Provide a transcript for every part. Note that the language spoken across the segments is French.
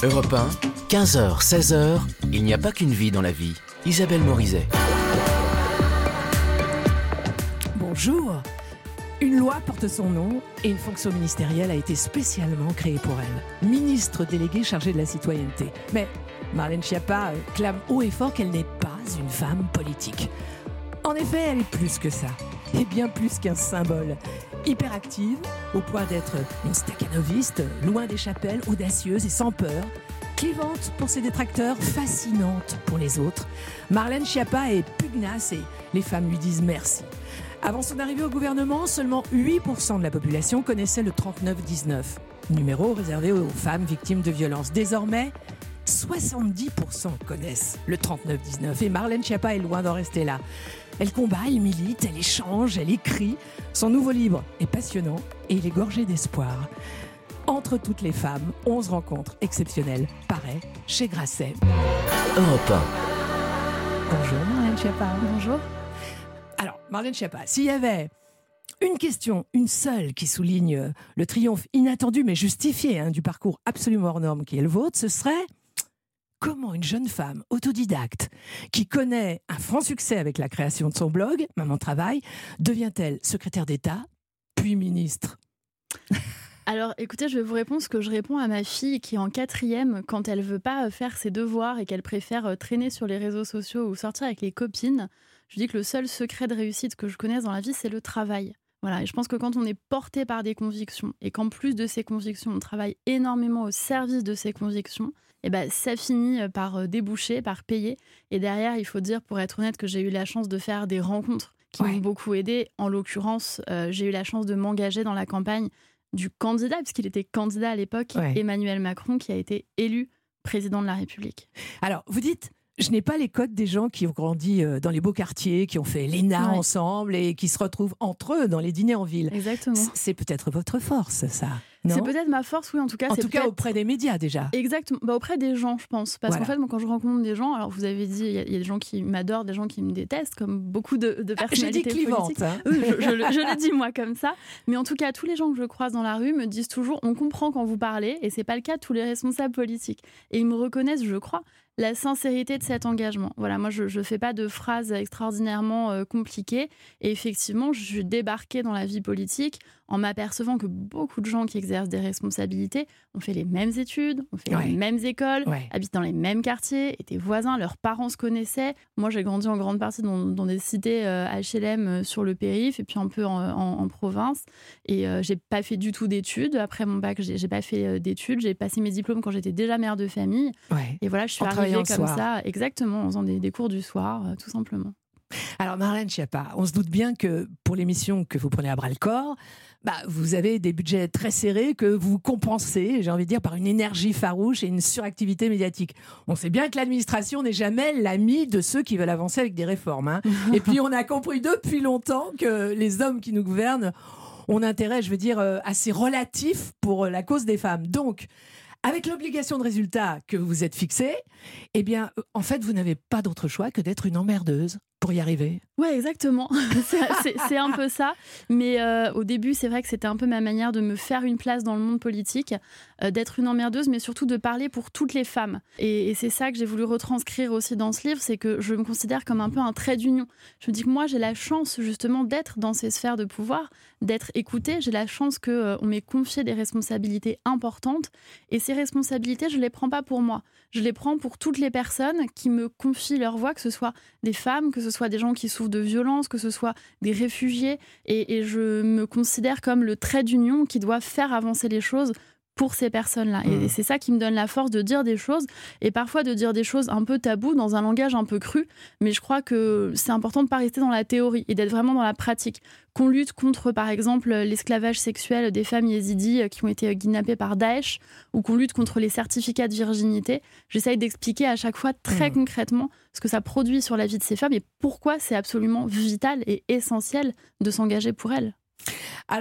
Europe 1, 15h, 16h, il n'y a pas qu'une vie dans la vie. Isabelle Morizet. Bonjour. Une loi porte son nom et une fonction ministérielle a été spécialement créée pour elle. Ministre déléguée chargée de la citoyenneté. Mais Marlène Schiappa clame haut et fort qu'elle n'est pas une femme politique. En effet, elle est plus que ça. Et bien plus qu'un symbole. Hyperactive, au point d'être une stakhanoviste, loin des chapelles, audacieuse et sans peur. Clivante pour ses détracteurs, fascinante pour les autres. Marlène Schiappa est pugnace et les femmes lui disent merci. Avant son arrivée au gouvernement, seulement 8% de la population connaissait le 3919, numéro réservé aux femmes victimes de violences. Désormais, 70% connaissent le 3919 et Marlène Schiappa est loin d'en rester là. Elle combat, elle milite, elle échange, elle écrit. Son nouveau livre est passionnant et il est gorgé d'espoir. Entre toutes les femmes, 11 rencontres exceptionnelles, paraît chez Grasset. Europe 1. Bonjour Marlène Schiappa. Bonjour. Alors, Marlène Schiappa, s'il y avait une question, une seule, qui souligne le triomphe inattendu mais justifié du parcours absolument hors norme qui est le vôtre, ce serait comment une jeune femme autodidacte qui connaît un franc succès avec la création de son blog, Maman Travail, devient-elle secrétaire d'État, puis ministre ? Alors écoutez, je vais vous répondre ce que je réponds à ma fille qui est en 4e quand elle veut pas faire ses devoirs et qu'elle préfère traîner sur les réseaux sociaux ou sortir avec les copines. Je dis que le seul secret de réussite que je connaisse dans la vie, c'est le travail. Voilà, et je pense que quand on est porté par des convictions et qu'en plus de ces convictions, on travaille énormément au service de ces convictions, et ça finit par déboucher, par payer. Et derrière, il faut dire, pour être honnête, que j'ai eu la chance de faire des rencontres qui m'ont beaucoup aidée. En l'occurrence, j'ai eu la chance de m'engager dans la campagne du candidat, puisqu'il était candidat à l'époque, Emmanuel Macron, qui a été élu président de la République. Alors, vous dites, je n'ai pas les codes des gens qui ont grandi dans les beaux quartiers, qui ont fait l'ENA ensemble et qui se retrouvent entre eux dans les dîners en ville. Exactement. C'est peut-être votre force, ça, non ? C'est peut-être ma force, oui, en tout cas. En tout cas, auprès des médias, déjà. Exactement. Auprès des gens, je pense. Parce qu'en fait, moi, quand je rencontre des gens, alors vous avez dit, il y a des gens qui m'adorent, des gens qui me détestent, comme beaucoup de personnalités j'ai dit clivante, politiques. Je le dis, moi, comme ça. Mais en tout cas, tous les gens que je croise dans la rue me disent toujours, on comprend quand vous parlez, et c'est pas le cas de tous les responsables politiques. Et ils me reconnaissent, je crois, la sincérité de cet engagement. Voilà, moi, je fais pas de phrases extraordinairement compliquées. Et effectivement, je suis débarquée dans la vie politique en m'apercevant que beaucoup de gens qui exercent des responsabilités ont fait les mêmes études, ont fait les mêmes écoles, habitent dans les mêmes quartiers, étaient voisins, leurs parents se connaissaient. Moi, j'ai grandi en grande partie dans des cités HLM sur le périph' et puis un peu en province. Et j'ai pas fait du tout d'études. Après mon bac, j'ai pas fait d'études. J'ai passé mes diplômes quand j'étais déjà mère de famille. Et voilà, je suis arrivée comme ça, exactement, en faisant des cours du soir, tout simplement. Alors Marlène Schiappa, on se doute bien que pour l'émission que vous prenez à bras-le-corps, vous avez des budgets très serrés que vous compensez, j'ai envie de dire, par une énergie farouche et une suractivité médiatique. On sait bien que l'administration n'est jamais l'ami de ceux qui veulent avancer avec des réformes. Et puis on a compris depuis longtemps que les hommes qui nous gouvernent ont un intérêt, je veux dire, assez relatif pour la cause des femmes. Donc, avec l'obligation de résultat que vous vous êtes fixée, eh bien, en fait, vous n'avez pas d'autre choix que d'être une emmerdeuse pour y arriver. Oui, exactement. C'est un peu ça. Mais au début, c'est vrai que c'était un peu ma manière de me faire une place dans le monde politique, d'être une emmerdeuse, mais surtout de parler pour toutes les femmes. Et c'est ça que j'ai voulu retranscrire aussi dans ce livre, c'est que je me considère comme un peu un trait d'union. Je me dis que moi, j'ai la chance justement d'être dans ces sphères de pouvoir, d'être écoutée. J'ai la chance qu'on m'ait confié des responsabilités importantes. Et ces responsabilités, je ne les prends pas pour moi. Je les prends pour toutes les personnes qui me confient leur voix, que ce soit des femmes, que ce soit des gens qui souffrent de violence, que ce soit des réfugiés. Et je me considère comme le trait d'union qui doit faire avancer les choses pour ces personnes-là. Et c'est ça qui me donne la force de dire des choses, et parfois de dire des choses un peu taboues, dans un langage un peu cru, mais je crois que c'est important de ne pas rester dans la théorie et d'être vraiment dans la pratique. Qu'on lutte contre, par exemple, l'esclavage sexuel des femmes yézidis qui ont été kidnappées par Daesh, ou qu'on lutte contre les certificats de virginité, j'essaye d'expliquer à chaque fois très concrètement ce que ça produit sur la vie de ces femmes et pourquoi c'est absolument vital et essentiel de s'engager pour elles. Alors,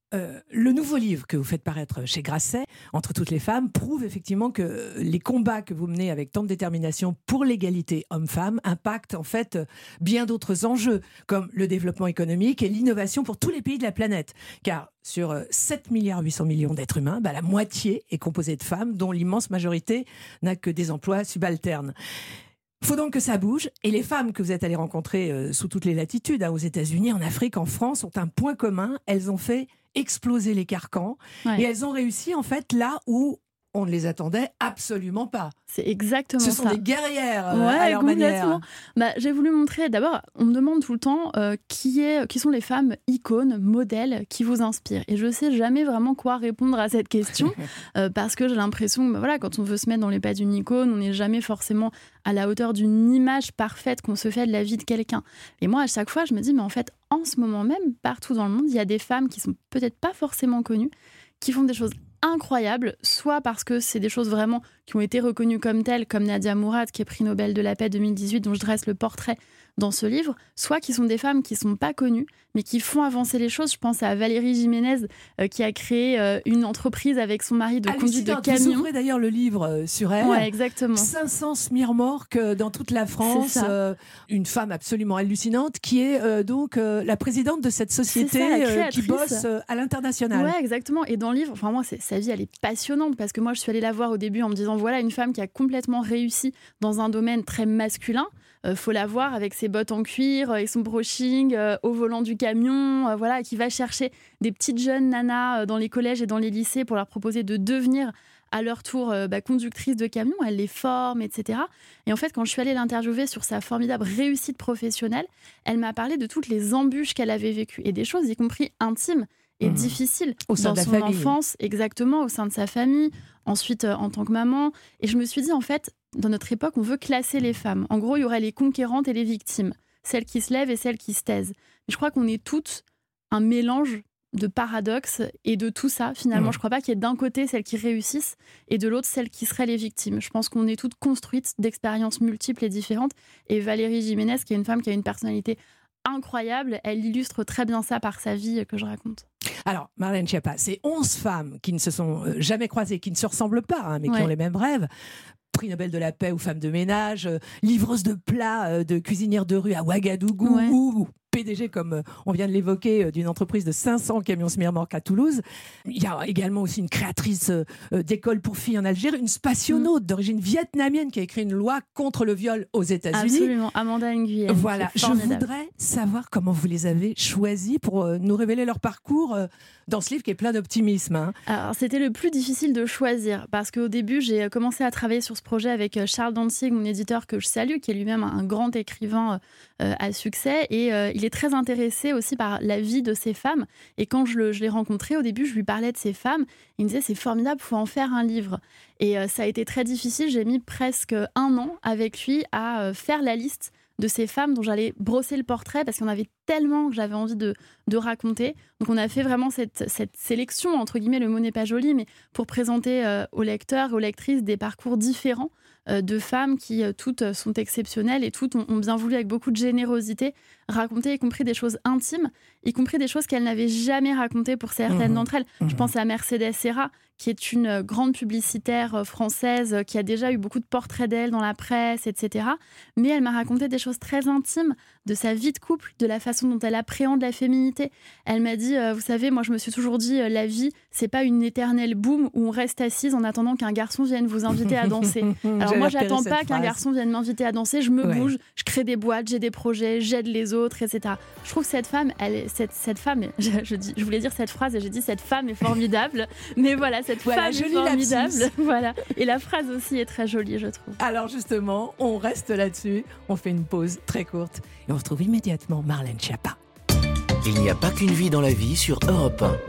le nouveau livre que vous faites paraître chez Grasset, Entre toutes les femmes, prouve effectivement que les combats que vous menez avec tant de détermination pour l'égalité homme-femme impactent en fait bien d'autres enjeux, comme le développement économique et l'innovation pour tous les pays de la planète. Car sur 7,8 milliards d'êtres humains, la moitié est composée de femmes, dont l'immense majorité n'a que des emplois subalternes. Il faut donc que ça bouge. Et les femmes que vous êtes allées rencontrer sous toutes les latitudes, aux États-Unis, en Afrique, en France, ont un point commun. Elles ont fait exploser les carcans. Ouais. Et elles ont réussi, en fait, là où on ne les attendait absolument pas. C'est exactement ça. Ce sont des guerrières à leur manière. J'ai voulu montrer, d'abord, on me demande tout le temps qui sont les femmes icônes, modèles, qui vous inspirent. Et je ne sais jamais vraiment quoi répondre à cette question, parce que j'ai l'impression que quand on veut se mettre dans les pas d'une icône, on n'est jamais forcément à la hauteur d'une image parfaite qu'on se fait de la vie de quelqu'un. Et moi, à chaque fois, je me dis, mais en fait, en ce moment même, partout dans le monde, il y a des femmes qui sont peut-être pas forcément connues, qui font des choses incroyables, soit parce que c'est des choses vraiment qui ont été reconnues comme telles, comme Nadia Mourad, qui est prix Nobel de la paix 2018, dont je dresse le portrait dans ce livre, soit qui sont des femmes qui ne sont pas connues, mais qui font avancer les choses. Je pense à Valérie Jiménez, qui a créé une entreprise avec son mari de conduite de camion. Vous ouvrez d'ailleurs le livre sur elle. Ouais, exactement. 500 smirmorques dans toute la France. Une femme absolument hallucinante, qui est donc la présidente de cette société qui bosse à l'international. Ouais, exactement. Et dans le livre, moi, sa vie, elle est passionnante, parce que moi, je suis allée la voir au début en me disant, voilà une femme qui a complètement réussi dans un domaine très masculin. Faut la voir avec ses bottes en cuir et son brushing au volant du camion, qui va chercher des petites jeunes nanas dans les collèges et dans les lycées pour leur proposer de devenir à leur tour conductrices de camion. Elle les forme, etc. Et en fait, quand je suis allée l'interviewer sur sa formidable réussite professionnelle, elle m'a parlé de toutes les embûches qu'elle avait vécues et des choses, y compris intimes et difficiles au sein dans de son famille. enfance, exactement, au sein de sa famille, ensuite en tant que maman. Et je me suis dit, en fait, dans notre époque, on veut classer les femmes. En gros, il y aurait les conquérantes et les victimes, celles qui se lèvent et celles qui se taisent. Mais je crois qu'on est toutes un mélange de paradoxes et de tout ça, finalement. Je ne crois pas qu'il y ait d'un côté celles qui réussissent et de l'autre celles qui seraient les victimes. Je pense qu'on est toutes construites d'expériences multiples et différentes. Et Valérie Jiménez, qui est une femme qui a une personnalité incroyable, elle illustre très bien ça par sa vie que je raconte. Alors, Marlène Schiappa, c'est 11 femmes qui ne se sont jamais croisées, qui ne se ressemblent pas, mais qui ont les mêmes rêves. Prix Nobel de la paix ou femme de ménage, livreuse de plats, de cuisinière de rue à Ouagadougou, ou PDG, comme on vient de l'évoquer, d'une entreprise de 500 camions smirmorques à Toulouse. Il y a également aussi une créatrice d'école pour filles en Algérie, une spationaute d'origine vietnamienne qui a écrit une loi contre le viol aux États-Unis. Absolument, Amanda Nguyen. Voilà, je voudrais savoir comment vous les avez choisis pour nous révéler leur parcours dans ce livre qui est plein d'optimisme. Alors, c'était le plus difficile de choisir, parce qu'au début, j'ai commencé à travailler sur ce projet avec Charles Dantzig, mon éditeur que je salue, qui est lui-même un grand écrivain à succès, et il est très intéressé aussi par la vie de ces femmes. Et quand je l'ai rencontré, au début, je lui parlais de ces femmes. Il me disait, c'est formidable, il faut en faire un livre. Et ça a été très difficile. J'ai mis presque 1 an avec lui à faire la liste de ces femmes dont j'allais brosser le portrait, parce qu'il y en avait tellement que j'avais envie de raconter. Donc on a fait vraiment cette sélection, entre guillemets, le mot n'est pas joli, mais pour présenter aux lecteurs et aux lectrices des parcours différents de femmes qui toutes sont exceptionnelles et toutes ont bien voulu, avec beaucoup de générosité, raconter, y compris des choses intimes, y compris des choses qu'elles n'avaient jamais racontées pour certaines d'entre elles. Je pense à Mercedes Serra, qui est une grande publicitaire française, qui a déjà eu beaucoup de portraits d'elle dans la presse, etc. Mais elle m'a raconté des choses très intimes de sa vie de couple, de la façon dont elle appréhende la féminité. Elle m'a dit, vous savez, moi je me suis toujours dit, la vie, c'est pas une éternelle boum où on reste assise en attendant qu'un garçon vienne vous inviter à danser. Alors moi, j'attends pas qu'un garçon vienne m'inviter à danser, je me bouge, je crée des boîtes, j'ai des projets, j'aide les autres, etc. Je trouve que cette femme, cette femme, je voulais dire cette phrase et j'ai dit cette femme est formidable, mais voilà, cette femme est formidable. Voilà. Et la phrase aussi est très jolie, je trouve. Alors justement, on reste là-dessus, on fait une pause très courte et on retrouve immédiatement Marlène Schiappa. Il n'y a pas qu'une vie dans la vie sur Europe 1.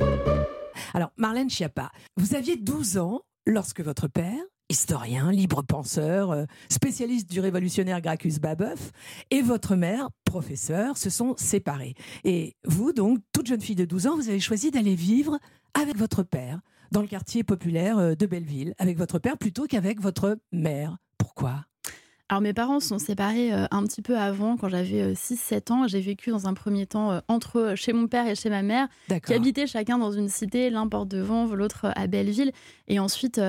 Alors Marlène Schiappa, vous aviez 12 ans lorsque votre père, historien, libre penseur, spécialiste du révolutionnaire Gracchus Babeuf, et votre mère, professeure, se sont séparés. Et vous, donc, toute jeune fille de 12 ans, vous avez choisi d'aller vivre avec votre père dans le quartier populaire de Belleville, avec votre père plutôt qu'avec votre mère. Pourquoi ? Alors mes parents se sont séparés un petit peu avant, quand j'avais 6-7 ans. J'ai vécu dans un premier temps chez mon père et chez ma mère, qui habitaient chacun dans une cité, l'un Porte-de-Vanves, l'autre à Belleville. Et ensuite,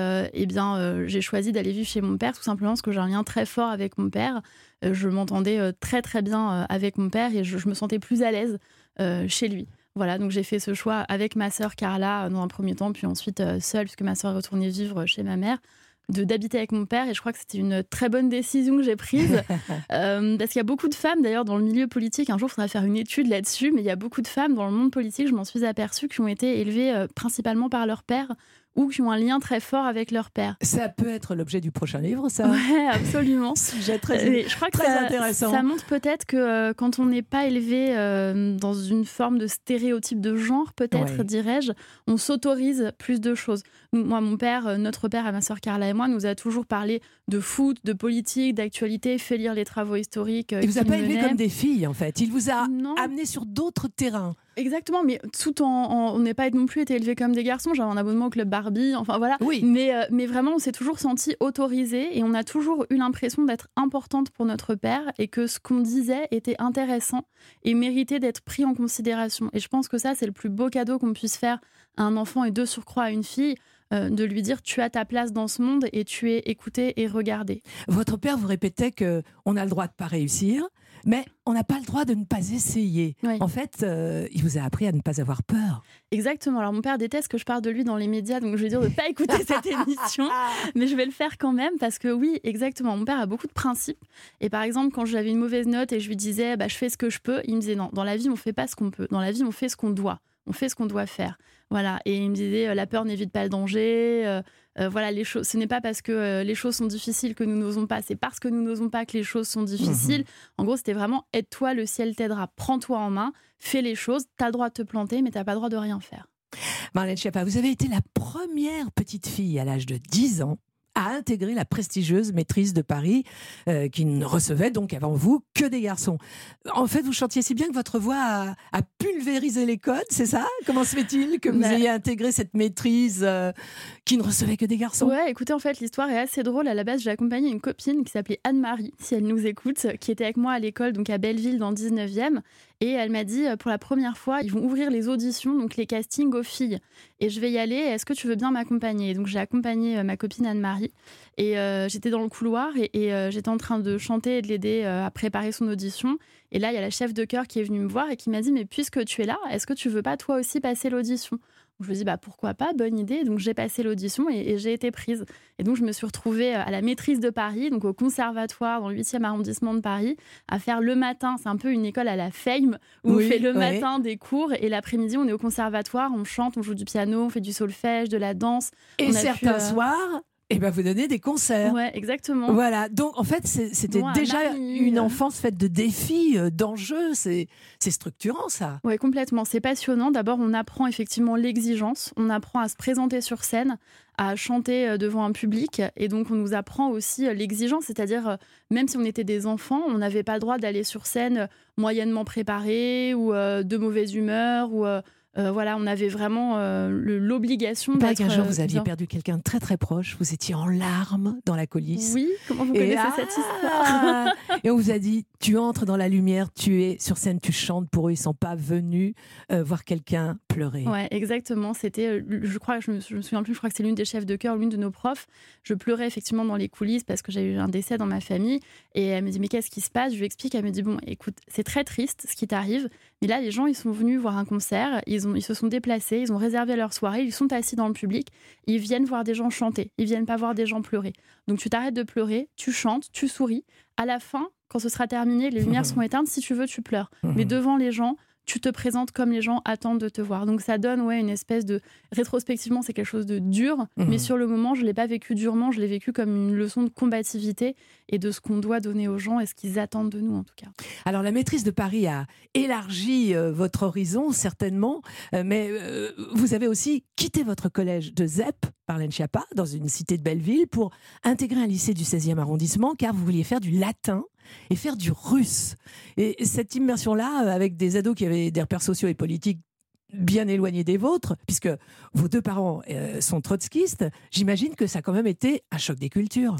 j'ai choisi d'aller vivre chez mon père, tout simplement parce que j'ai un lien très fort avec mon père. Je m'entendais très très bien avec mon père et je me sentais plus à l'aise chez lui. Voilà, donc j'ai fait ce choix avec ma sœur Carla dans un premier temps, puis ensuite seule, puisque ma sœur est retournée vivre chez ma mère, d'habiter avec mon père. Et je crois que c'était une très bonne décision que j'ai prise. Parce qu'il y a beaucoup de femmes, d'ailleurs, dans le milieu politique. Un jour, il faudra faire une étude là-dessus, mais il y a beaucoup de femmes dans le monde politique, je m'en suis aperçue, qui ont été élevées principalement par leur père ou qui ont un lien très fort avec leur père. Ça peut être l'objet du prochain livre, ça. Ouais, absolument. Sujet je crois que intéressant. Ça montre peut-être que quand on n'est pas élevé dans une forme de stéréotype de genre, peut-être, dirais-je, on s'autorise plus de choses. Moi, mon père, notre père, à ma sœur Carla et moi, nous a toujours parlé de foot, de politique, d'actualité, fait lire les travaux historiques. Il vous a pas élevé comme des filles, en fait. Il vous a amené sur d'autres terrains. Exactement, mais on n'est pas non plus été élevés comme des garçons. J'avais un abonnement au club Barbie, enfin voilà. Oui. Mais vraiment, on s'est toujours senti autorisés et on a toujours eu l'impression d'être importante pour notre père et que ce qu'on disait était intéressant et méritait d'être pris en considération. Et je pense que ça, c'est le plus beau cadeau qu'on puisse faire à un enfant et de surcroît à une fille. De lui dire tu as ta place dans ce monde et tu es écouté et regardé. Votre père vous répétait qu'on a le droit de ne pas réussir, mais on n'a pas le droit de ne pas essayer. Oui. En fait, il vous a appris à ne pas avoir peur. Exactement. Alors mon père déteste que je parle de lui dans les médias, donc je vais dire de ne pas écouter cette émission, mais je vais le faire quand même parce que oui, exactement. Mon père a beaucoup de principes. Et par exemple, quand j'avais une mauvaise note et je lui disais je fais ce que je peux, il me disait non, dans la vie on ne fait pas ce qu'on peut. Dans la vie on fait ce qu'on doit. On fait ce qu'on doit faire. Voilà. Et il me disait la peur n'évite pas le danger. Voilà, les choses. Ce n'est pas parce que les choses sont difficiles que nous n'osons pas. C'est parce que nous n'osons pas que les choses sont difficiles. En gros, c'était vraiment aide-toi, le ciel t'aidera. Prends-toi en main, fais les choses. T'as le droit de te planter, mais t'as pas le droit de rien faire. Marlène Schiappa, vous avez été la première petite fille à l'âge de 10 ans à intégrer la prestigieuse maîtrise de Paris, qui ne recevait donc avant vous que des garçons. En fait, vous chantiez si bien que votre voix a pulvérisé les codes, c'est ça ? Comment se fait-il que vous ayez intégré cette maîtrise qui ne recevait que des garçons ? Ouais, écoutez, en fait, l'histoire est assez drôle. À la base, j'ai accompagné une copine qui s'appelait Anne-Marie, si elle nous écoute, qui était avec moi à l'école, donc à Belleville, dans le 19e. Et elle m'a dit, pour la première fois, ils vont ouvrir les auditions, donc les castings aux filles. Et je vais y aller, est-ce que tu veux bien m'accompagner ? Donc j'ai accompagné ma copine Anne-Marie. Et j'étais dans le couloir et j'étais en train de chanter et de l'aider à préparer son audition. Et là, il y a la chef de chœur qui est venue me voir et qui m'a dit, mais puisque tu es là, est-ce que tu veux pas toi aussi passer l'audition ? Je me dis pourquoi pas, bonne idée. Donc j'ai passé l'audition et j'ai été prise. Et donc je me suis retrouvée à la maîtrise de Paris, donc au conservatoire dans le 8e arrondissement de Paris, à faire le matin, c'est un peu une école à la Fame, où on fait le matin des cours et l'après-midi on est au conservatoire, on chante, on joue du piano, on fait du solfège, de la danse. Et certains soirs, vous donnez des concerts. Ouais, exactement. Voilà, donc en fait c'était déjà une enfance faite de défis, d'enjeux, c'est structurant ça. Ouais, complètement, c'est passionnant. D'abord on apprend effectivement l'exigence, on apprend à se présenter sur scène, à chanter devant un public, et donc on nous apprend aussi l'exigence, c'est-à-dire même si on était des enfants, on n'avait pas le droit d'aller sur scène moyennement préparé ou de mauvaise humeur ou... voilà, on avait vraiment l'obligation d'être... qu'un jour, vous aviez perdu quelqu'un de très très proche, vous étiez en larmes dans la coulisse. Oui, comment vous connaissez cette histoire ? Et on vous a dit, tu entres dans la lumière, tu es sur scène, tu chantes pour eux, ils ne sont pas venus voir quelqu'un pleurer. Ouais, exactement, c'était, je me souviens plus, je crois que c'est l'une des chefs de chœur, l'une de nos profs. Je pleurais effectivement dans les coulisses parce que j'ai eu un décès dans ma famille. Et elle me dit, mais qu'est-ce qui se passe ? Je lui explique, elle me dit, bon, écoute, c'est très triste ce qui t'arrive, mais là, les gens, ils sont venus voir un concert, ils se sont déplacés, ils ont réservé leur soirée, ils sont assis dans le public, ils viennent voir des gens chanter, ils viennent pas voir des gens pleurer. Donc tu t'arrêtes de pleurer, tu chantes, tu souris. À la fin, quand ce sera terminé, les lumières seront éteintes, si tu veux, tu pleures. Mais devant les gens, tu te présentes comme les gens attendent de te voir. Donc ça donne une espèce de... Rétrospectivement, c'est quelque chose de dur, mais sur le moment, je ne l'ai pas vécu durement, je l'ai vécu comme une leçon de combativité et de ce qu'on doit donner aux gens et ce qu'ils attendent de nous, en tout cas. Alors, la maîtrise de Paris a élargi votre horizon, certainement, mais vous avez aussi quitté votre collège de ZEP, Marlène Schiappa, dans une cité de Belleville, pour intégrer un lycée du 16e arrondissement, car vous vouliez faire du latin et faire du russe. Et cette immersion-là, avec des ados qui avaient des repères sociaux et politiques bien éloignés des vôtres, puisque vos deux parents sont trotskistes, j'imagine que ça a quand même été un choc des cultures.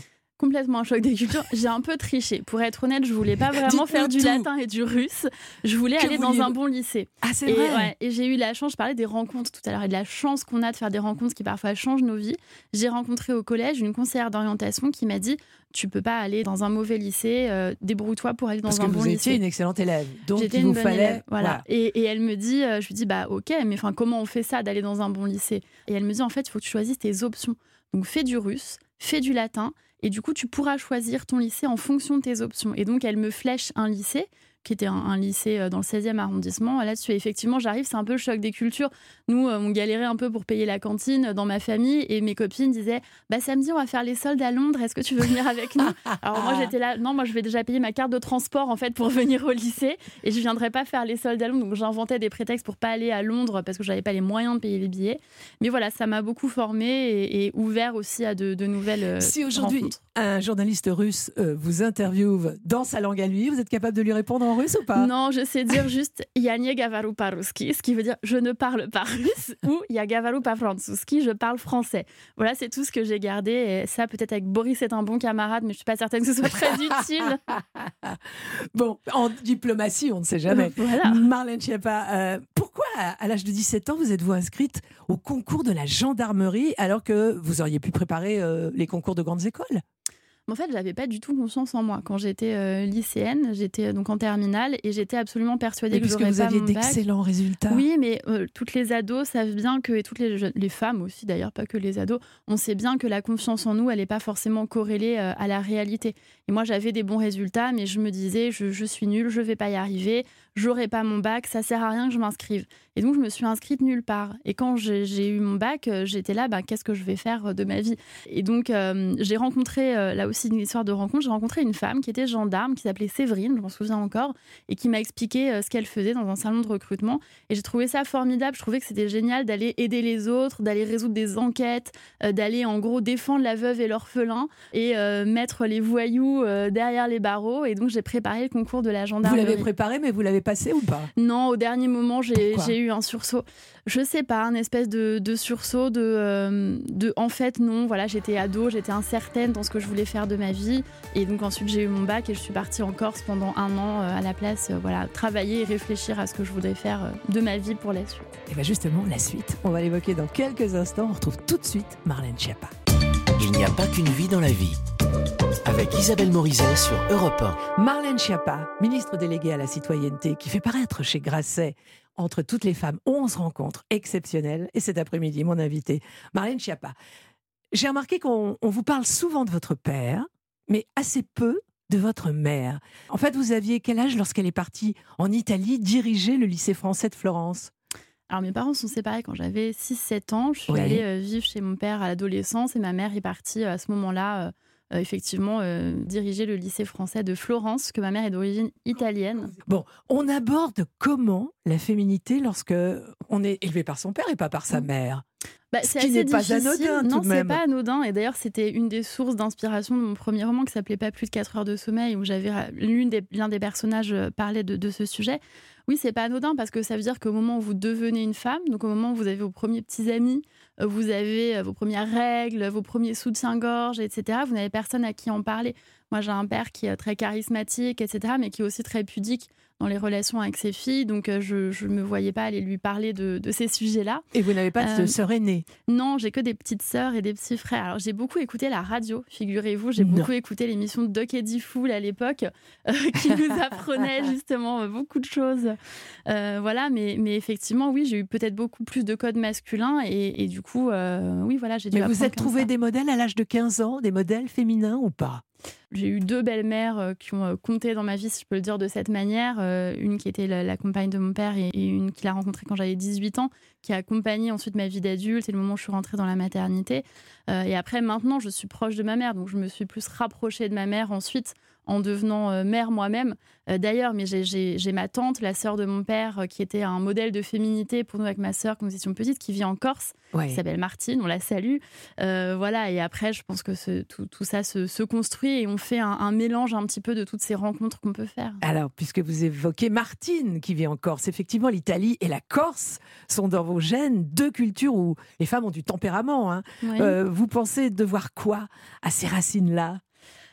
complètement un choc des cultures. J'ai un peu triché. Pour être honnête, je voulais pas vraiment faire du latin et du russe. Je voulais aller dans un bon lycée. Ah, c'est vrai. Ouais, et j'ai eu la chance, je parlais des rencontres tout à l'heure, et de la chance qu'on a de faire des rencontres qui parfois changent nos vies. J'ai rencontré au collège une conseillère d'orientation qui m'a dit tu peux pas aller dans un mauvais lycée, débrouille-toi pour aller dans un bon lycée. Parce que vous étiez une excellente élève, donc j'étais il vous fallait... élève, voilà. Et elle me dit, je lui dis, ok, mais comment on fait ça d'aller dans un bon lycée? Et elle me dit, en fait, il faut que tu choisisses tes options. Donc fais du russe, fais du latin, et du coup, tu pourras choisir ton lycée en fonction de tes options. Et donc, elle me flèche un lycée, qui était un lycée dans le 16e arrondissement. Là-dessus, effectivement, j'arrive, c'est un peu le choc des cultures. Nous, on galérait un peu pour payer la cantine dans ma famille et mes copines disaient samedi, on va faire les soldes à Londres, est-ce que tu veux venir avec nous? Alors moi, j'étais là, non, moi, je vais déjà payer ma carte de transport en fait pour venir au lycée et je viendrai pas faire les soldes à Londres. Donc j'inventais des prétextes pour pas aller à Londres parce que j'avais pas les moyens de payer les billets. Mais voilà, ça m'a beaucoup formée et ouvert aussi à de nouvelles Si aujourd'hui, rencontres. Un journaliste russe vous interviewe dans sa langue à lui, vous êtes capable de lui répondre en russe ou pas? Non, je sais dire juste "Я не говорю по-русски", ce qui veut dire je ne parle pas russe, ou "Я говорю по-французски", je parle français. Voilà, c'est tout ce que j'ai gardé. Et ça, peut-être avec Boris, c'est un bon camarade, mais je suis pas certaine que ce soit très utile. Bon, en diplomatie, on ne sait jamais. Voilà. Marlène Schiappa, pourquoi à l'âge de 17 ans, vous êtes-vous inscrite au concours de la gendarmerie alors que vous auriez pu préparer les concours de grandes écoles? En fait, j'avais pas du tout confiance en moi. Quand j'étais lycéenne, j'étais donc en terminale et j'étais absolument persuadée que j'aurais pas mon bac. Parce que vous aviez d'excellents résultats. Oui, mais toutes les ados savent bien que, et toutes les femmes aussi d'ailleurs, pas que les ados, on sait bien que la confiance en nous, elle n'est pas forcément corrélée à la réalité. Et moi, j'avais des bons résultats, mais je me disais, je suis nulle, je vais pas y arriver, j'aurai pas mon bac, ça sert à rien que je m'inscrive. Et donc, je me suis inscrite nulle part. Et quand j'ai eu mon bac, j'étais là, qu'est-ce que je vais faire de ma vie? Et donc, j'ai rencontré, là aussi une histoire de rencontre, j'ai rencontré une femme qui était gendarme, qui s'appelait Séverine, je m'en souviens encore, et qui m'a expliqué ce qu'elle faisait dans un salon de recrutement. Et j'ai trouvé ça formidable, je trouvais que c'était génial d'aller aider les autres, d'aller résoudre des enquêtes, d'aller en gros défendre la veuve et l'orphelin, et mettre les voyous derrière les barreaux. Et donc, j'ai préparé le concours de la gendarmerie. Vous l'avez préparé, mais vous l'avez passé ou pas? Non, au dernier moment, j'ai eu un sursaut. Je sais pas, un espèce de sursaut en fait, non, voilà, j'étais ado, j'étais incertaine dans ce que je voulais faire de ma vie. Et donc ensuite, j'ai eu mon bac et je suis partie en Corse pendant 1 an à la place, travailler et réfléchir à ce que je voudrais faire de ma vie pour la suite. Et bien justement, la suite, on va l'évoquer dans quelques instants. On retrouve tout de suite Marlène Schiappa. Il n'y a pas qu'une vie dans la vie. Avec Isabelle Morizet sur Europe 1. Marlène Schiappa, ministre déléguée à la citoyenneté, qui fait paraître chez Grasset Entre toutes les femmes 11 rencontres exceptionnelles. Et cet après-midi, mon invité, Marlène Schiappa. J'ai remarqué qu'on vous parle souvent de votre père, mais assez peu de votre mère. En fait, vous aviez quel âge lorsqu'elle est partie en Italie diriger le lycée français de Florence? Alors mes parents sont séparés quand j'avais 6-7 ans. Je suis allée vivre chez mon père à l'adolescence et ma mère est partie à ce moment-là effectivement diriger le lycée français de Florence, que ma mère est d'origine italienne. Bon, on aborde comment la féminité lorsque on est élevé par son père et pas par sa mère? C'est assez pas anodin, non, tout de même. C'est pas anodin. Et d'ailleurs, c'était une des sources d'inspiration de mon premier roman qui s'appelait Pas plus de 4 heures de sommeil, où l'un des personnages parlait de ce sujet. Oui, c'est pas anodin parce que ça veut dire qu'au moment où vous devenez une femme, donc au moment où vous avez vos premiers petits amis, vous avez vos premières règles, vos premiers soutiens-gorge, etc., vous n'avez personne à qui en parler. Moi, j'ai un père qui est très charismatique, etc., mais qui est aussi très pudique dans les relations avec ses filles. Donc, je ne me voyais pas aller lui parler de ces sujets-là. Et vous n'avez pas de sœur aînée? Non, j'ai que des petites sœurs et des petits frères. Alors, j'ai beaucoup écouté la radio, figurez-vous. J'ai beaucoup écouté l'émission de Doc Eddie Fool à l'époque, qui nous apprenait justement beaucoup de choses. Voilà, mais effectivement, oui, j'ai eu peut-être beaucoup plus de codes masculins. Et du coup, oui, voilà, j'ai dû apprendre. Mais vous êtes trouvé des modèles à l'âge de 15 ans, des modèles féminins ou pas? J'ai eu 2 belles-mères qui ont compté dans ma vie, si je peux le dire de cette manière. Une qui était la compagne de mon père et une qu'il a rencontrée quand j'avais 18 ans, qui a accompagné ensuite ma vie d'adulte et le moment où je suis rentrée dans la maternité. Et après, maintenant, je suis proche de ma mère, donc je me suis plus rapprochée de ma mère ensuite en devenant mère moi-même. D'ailleurs, mais j'ai ma tante, la sœur de mon père, qui était un modèle de féminité pour nous avec ma sœur quand nous étions petites, qui vit en Corse, qui s'appelle Martine, on la salue. Voilà, et après, je pense que tout ça se construit et on fait un mélange un petit peu de toutes ces rencontres qu'on peut faire. Alors, puisque vous évoquez Martine qui vit en Corse, effectivement, l'Italie et la Corse sont dans vos gènes, 2 cultures où les femmes ont du tempérament. Hein. Oui. Vous pensez devoir quoi à ces racines-là?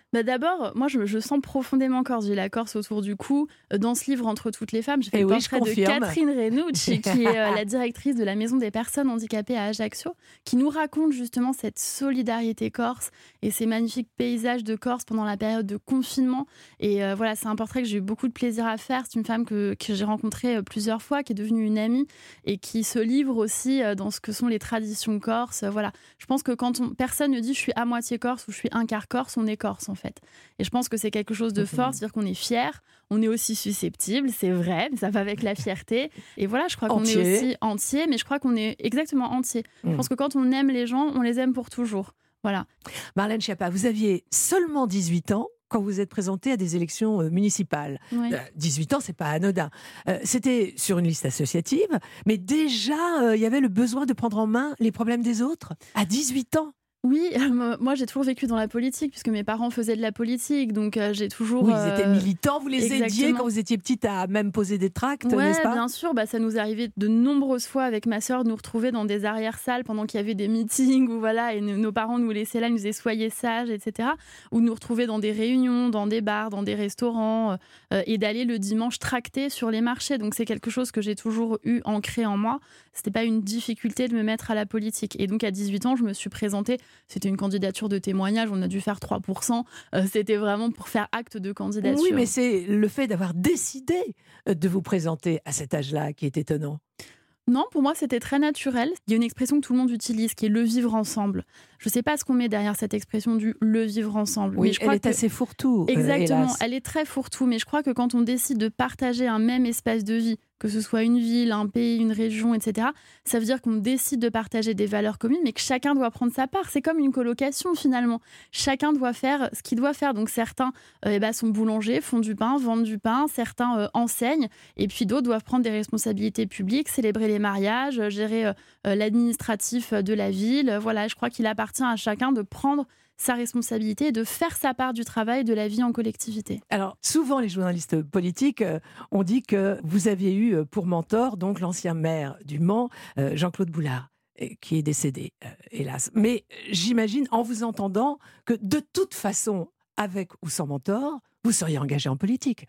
D'abord, moi, je sens profondément Corse. J'ai la Corse autour du cou. Dans ce livre, Entre toutes les femmes, j'ai fait le portrait de Catherine Renucci, qui est la directrice de la Maison des personnes handicapées à Ajaccio, qui nous raconte justement cette solidarité corse et ces magnifiques paysages de Corse pendant la période de confinement. Et voilà, c'est un portrait que j'ai eu beaucoup de plaisir à faire. C'est une femme que j'ai rencontrée plusieurs fois, qui est devenue une amie et qui se livre aussi dans ce que sont les traditions corses. Voilà. Je pense que quand personne ne dit je suis à moitié corse ou je suis un quart corse, on est corse en fait. Et je pense que c'est quelque chose de fort, c'est-à-dire qu'on est fier, on est aussi susceptible, c'est vrai, mais ça va avec la fierté. Et voilà, je crois qu'on est aussi entier, mais je crois qu'on est exactement entier. Je pense que quand on aime les gens, on les aime pour toujours. Voilà. Marlène Schiappa, vous aviez seulement 18 ans quand vous êtes présentée à des élections municipales. Oui. 18 ans, c'est pas anodin. C'était sur une liste associative, mais déjà, il y avait le besoin de prendre en main les problèmes des autres à 18 ans. Oui, moi j'ai toujours vécu dans la politique puisque mes parents faisaient de la politique, donc j'ai toujours... Oui, ils étaient militants, vous les aidiez quand vous étiez petite à même poser des tracts, n'est-ce pas ? Bien sûr, ça nous arrivait de nombreuses fois avec ma sœur de nous retrouver dans des arrière-salles pendant qu'il y avait des meetings, et nos parents nous laissaient là, nous disaient soyez sages, etc. Ou nous retrouver dans des réunions, dans des bars, dans des restaurants, et d'aller le dimanche tracter sur les marchés. Donc c'est quelque chose que j'ai toujours eu ancré en moi. C'était pas une difficulté de me mettre à la politique. Et donc à 18 ans, je me suis présentée. C'était une candidature de témoignage, on a dû faire 3%. C'était vraiment pour faire acte de candidature. Oui, mais c'est le fait d'avoir décidé de vous présenter à cet âge-là qui est étonnant. Non, pour moi, c'était très naturel. Il y a une expression que tout le monde utilise, qui est le vivre ensemble. Je ne sais pas ce qu'on met derrière cette expression du le vivre ensemble. Oui, mais je crois elle est assez fourre-tout. Exactement, hélas. Elle est très fourre-tout. Mais je crois que quand on décide de partager un même espace de vie, que ce soit une ville, un pays, une région, etc., ça veut dire qu'on décide de partager des valeurs communes, mais que chacun doit prendre sa part. C'est comme une colocation, finalement. Chacun doit faire ce qu'il doit faire. Donc certains sont boulangers, font du pain, vendent du pain. Certains enseignent. Et puis d'autres doivent prendre des responsabilités publiques, célébrer les mariages, gérer l'administratif de la ville. Voilà, je crois qu'il appartient à chacun de prendre sa responsabilité et de faire sa part du travail de la vie en collectivité. Alors, souvent, les journalistes politiques ont dit que vous aviez eu pour mentor donc l'ancien maire du Mans, Jean-Claude Boulard, qui est décédé, hélas. Mais j'imagine, en vous entendant, que de toute façon, avec ou sans mentor, vous seriez engagé en politique.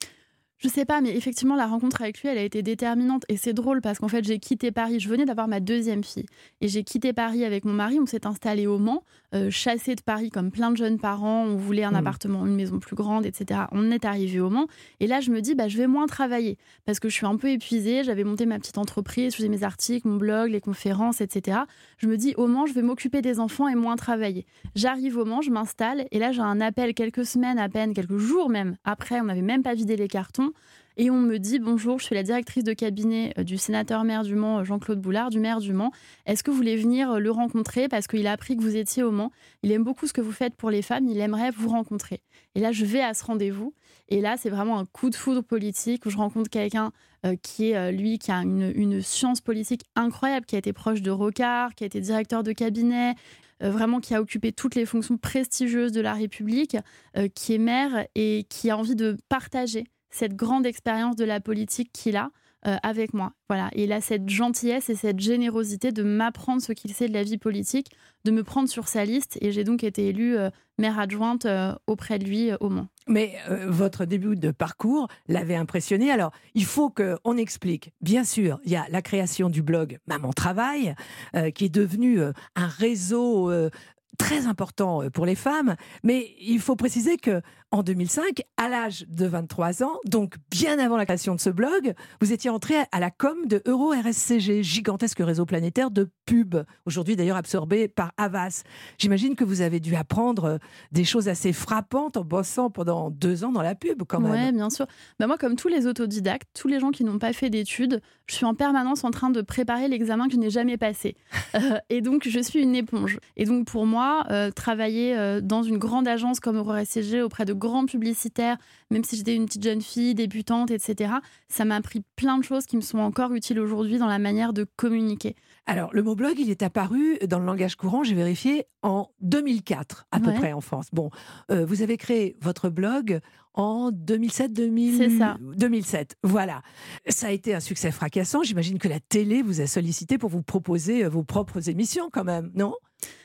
Je sais pas, mais effectivement, la rencontre avec lui, elle a été déterminante. Et c'est drôle parce qu'en fait, j'ai quitté Paris. Je venais d'avoir ma deuxième fille. Et j'ai quitté Paris avec mon mari. On s'est installé au Mans, chassé de Paris comme plein de jeunes parents. On voulait un appartement, une maison plus grande, etc. On est arrivé au Mans. Et là, je me dis, je vais moins travailler parce que je suis un peu épuisée. J'avais monté ma petite entreprise, je faisais mes articles, mon blog, les conférences, etc. Je me dis, au Mans, je vais m'occuper des enfants et moins travailler. J'arrive au Mans, je m'installe. Et là, j'ai un appel quelques semaines à peine, quelques jours même. Après, on n'avait même pas vidé les cartons. Et on me dit, bonjour, je suis la directrice de cabinet du sénateur maire du Mans, Jean-Claude Boulard, du maire du Mans. Est-ce que vous voulez venir le rencontrer parce qu'il a appris que vous étiez au Mans. Il aime beaucoup ce que vous faites pour les femmes, il aimerait vous rencontrer. Et là, je vais à ce rendez-vous. Et là, c'est vraiment un coup de foudre politique où je rencontre quelqu'un qui a une science politique incroyable, qui a été proche de Rocard, qui a été directeur de cabinet, vraiment qui a occupé toutes les fonctions prestigieuses de la République, qui est maire et qui a envie de partager cette grande expérience de la politique qu'il a avec moi. Voilà. Et il a cette gentillesse et cette générosité de m'apprendre ce qu'il sait de la vie politique, de me prendre sur sa liste. Et j'ai donc été élue maire adjointe auprès de lui au Mans. Mais votre début de parcours l'avait impressionné. Alors, il faut qu'on explique. Bien sûr, il y a la création du blog Maman Travail, qui est devenu un réseau très important pour les femmes, mais il faut préciser que en 2005, à l'âge de 23 ans, donc bien avant la création de ce blog, vous étiez entré à la com de EuroRSCG, gigantesque réseau planétaire de pub, aujourd'hui d'ailleurs absorbé par Havas. J'imagine que vous avez dû apprendre des choses assez frappantes en bossant pendant 2 ans dans la pub quand même. Oui, bien sûr. Moi, comme tous les autodidactes, tous les gens qui n'ont pas fait d'études, je suis en permanence en train de préparer l'examen que je n'ai jamais passé. Et donc, je suis une éponge. Et donc, pour moi, travailler dans une grande agence comme EuroRSCG auprès de grands publicitaires, même si j'étais une petite jeune fille, débutante, etc., ça m'a appris plein de choses qui me sont encore utiles aujourd'hui dans la manière de communiquer. Alors, le mot blog, il est apparu dans le langage courant, j'ai vérifié, en 2004, à peu près en France. Bon, vous avez créé votre blog en 2007, C'est ça. 2007, voilà. Ça a été un succès fracassant. J'imagine que la télé vous a sollicité pour vous proposer vos propres émissions quand même, non ?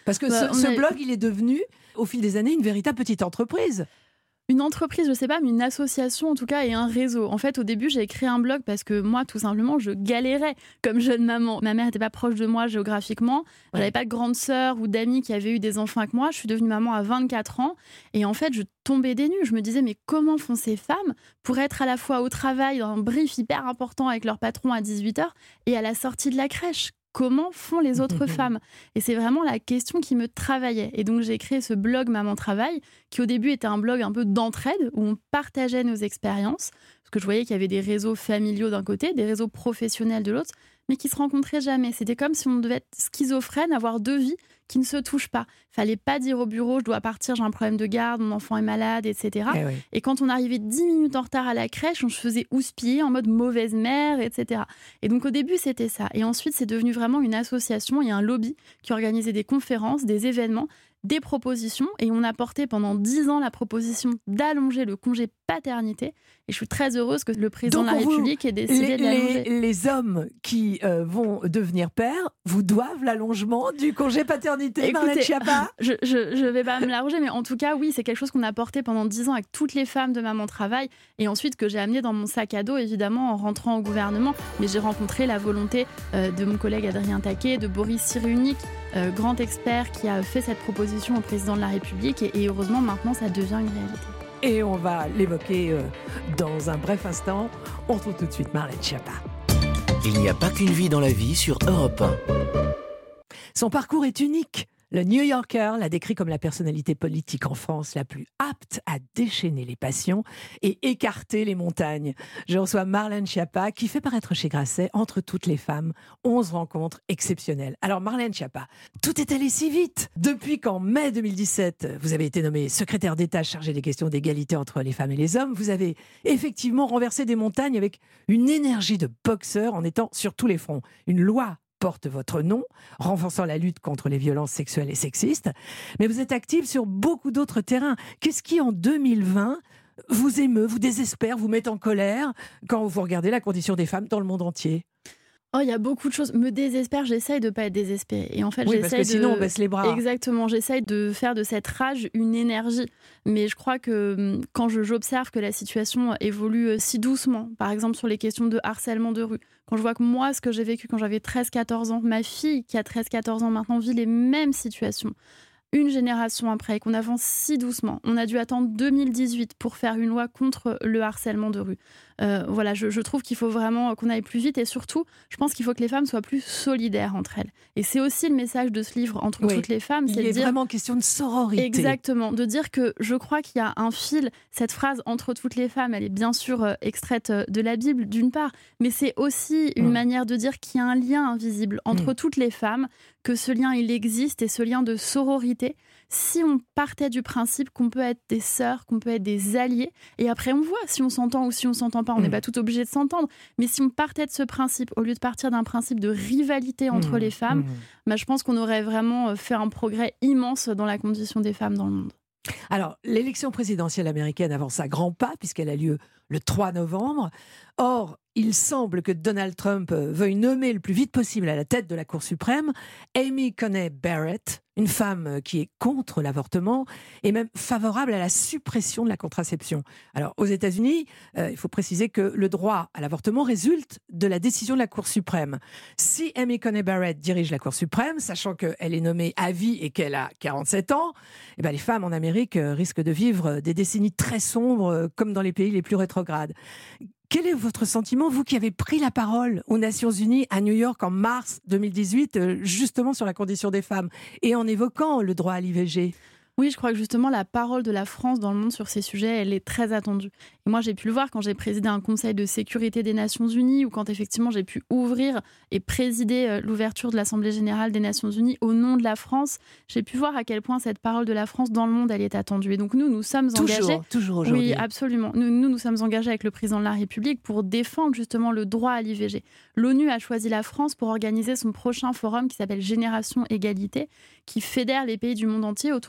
Parce que ce blog, il est devenu, au fil des années, une véritable petite entreprise. Une entreprise, je sais pas, mais une association en tout cas et un réseau. En fait, au début, j'ai créé un blog parce que moi, tout simplement, je galérais comme jeune maman. Ma mère n'était pas proche de moi géographiquement. J'avais pas de grande sœur ou d'amis qui avaient eu des enfants avec moi. Je suis devenue maman à 24 ans. Et en fait, je tombais des nues. Je me disais, mais comment font ces femmes pour être à la fois au travail, dans un brief hyper important avec leur patron à 18h et à la sortie de la crèche? Comment font les autres femmes? Et c'est vraiment la question qui me travaillait. Et donc, j'ai créé ce blog Maman Travail, qui au début était un blog un peu d'entraide, où on partageait nos expériences. Parce que je voyais qu'il y avait des réseaux familiaux d'un côté, des réseaux professionnels de l'autre, mais qui se rencontraient jamais. C'était comme si on devait être schizophrène, avoir deux vies qui ne se touchent pas. Fallait pas dire au bureau, je dois partir, j'ai un problème de garde, mon enfant est malade, etc. Et quand on arrivait 10 minutes en retard à la crèche, on se faisait houspiller en mode mauvaise mère, etc. Et donc au début, c'était ça. Et ensuite, c'est devenu vraiment une association et un lobby qui organisait des conférences, des événements, des propositions. Et on a porté pendant 10 ans la proposition d'allonger le congé paternité. Et je suis très heureuse que le président de la République ait décidé de l'allonger. Les hommes qui vont devenir pères vous doivent l'allongement du congé paternité, Marlène Schiappa. Je vais pas me l'arranger, mais en tout cas, oui, c'est quelque chose qu'on a porté pendant 10 ans avec toutes les femmes de Maman Travail. Et ensuite, que j'ai amené dans mon sac à dos, évidemment, en rentrant au gouvernement. Mais j'ai rencontré la volonté de mon collègue Adrien Taquet, de Boris Cyrulnik, grand expert qui a fait cette proposition au président de la République. Et heureusement, maintenant, ça devient une réalité. Et on va l'évoquer dans un bref instant. On retrouve tout de suite Marlène Schiappa. Il n'y a pas qu'une vie dans la vie sur Europe 1. Son parcours est unique. Le New Yorker l'a décrit comme la personnalité politique en France la plus apte à déchaîner les passions et écarter les montagnes. Je reçois Marlène Schiappa qui fait paraître chez Grasset, Entre toutes les femmes, 11 rencontres exceptionnelles. Alors Marlène Schiappa, tout est allé si vite. Depuis qu'en mai 2017, vous avez été nommée secrétaire d'État chargée des questions d'égalité entre les femmes et les hommes, vous avez effectivement renversé des montagnes avec une énergie de boxeur en étant sur tous les fronts. Une loi porte votre nom, renforçant la lutte contre les violences sexuelles et sexistes. Mais vous êtes active sur beaucoup d'autres terrains. Qu'est-ce qui, en 2020, vous émeut, vous désespère, vous met en colère quand vous regardez la condition des femmes dans le monde entier ? Oh, il y a beaucoup de choses. Me désespère, j'essaye de ne pas être désespérée. Et en fait, oui, parce que sinon, on baisse les bras. Exactement, j'essaye de faire de cette rage une énergie. Mais je crois que quand j'observe que la situation évolue si doucement, par exemple sur les questions de harcèlement de rue, quand je vois que moi, ce que j'ai vécu quand j'avais 13-14 ans, ma fille qui a 13-14 ans maintenant vit les mêmes situations, une génération après, et qu'on avance si doucement. On a dû attendre 2018 pour faire une loi contre le harcèlement de rue. Voilà, je trouve qu'il faut vraiment qu'on aille plus vite et surtout, je pense qu'il faut que les femmes soient plus solidaires entre elles. Et c'est aussi le message de ce livre, Entre toutes les femmes. C'est vraiment question de sororité. Exactement, de dire que je crois qu'il y a un fil. Cette phrase, Entre toutes les femmes, elle est bien sûr extraite de la Bible, d'une part, mais c'est aussi une manière de dire qu'il y a un lien invisible entre toutes les femmes, que ce lien, il existe, et ce lien de sororité. Si on partait du principe qu'on peut être des sœurs, qu'on peut être des alliés, et après on voit si on s'entend ou si on s'entend pas, on n'est pas tout obligé de s'entendre, mais si on partait de ce principe, au lieu de partir d'un principe de rivalité entre les femmes, je pense qu'on aurait vraiment fait un progrès immense dans la condition des femmes dans le monde. Alors, l'élection présidentielle américaine avance à grands pas puisqu'elle a lieu le 3 novembre. Or, il semble que Donald Trump veuille nommer le plus vite possible à la tête de la Cour suprême Amy Coney Barrett, une femme qui est contre l'avortement et même favorable à la suppression de la contraception. Alors, aux États-Unis, il faut préciser que le droit à l'avortement résulte de la décision de la Cour suprême. Si Amy Coney Barrett dirige la Cour suprême, sachant qu'elle est nommée à vie et qu'elle a 47 ans, les femmes en Amérique risquent de vivre des décennies très sombres, comme dans les pays les plus rétrogrades. Quel est votre sentiment, vous qui avez pris la parole aux Nations Unies à New York en mars 2018, justement sur la condition des femmes, et en évoquant le droit à l'IVG ? Oui, je crois que justement la parole de la France dans le monde sur ces sujets, elle est très attendue. Et moi, j'ai pu le voir quand j'ai présidé un conseil de sécurité des Nations Unies ou quand effectivement j'ai pu ouvrir et présider l'ouverture de l'Assemblée générale des Nations Unies au nom de la France. J'ai pu voir à quel point cette parole de la France dans le monde, elle est attendue. Et donc nous sommes engagés. Toujours aujourd'hui. Oui, absolument. Nous sommes engagés avec le président de la République pour défendre justement le droit à l'IVG. L'ONU a choisi la France pour organiser son prochain forum qui s'appelle Génération Égalité, qui fédère les pays du monde entier autour des grands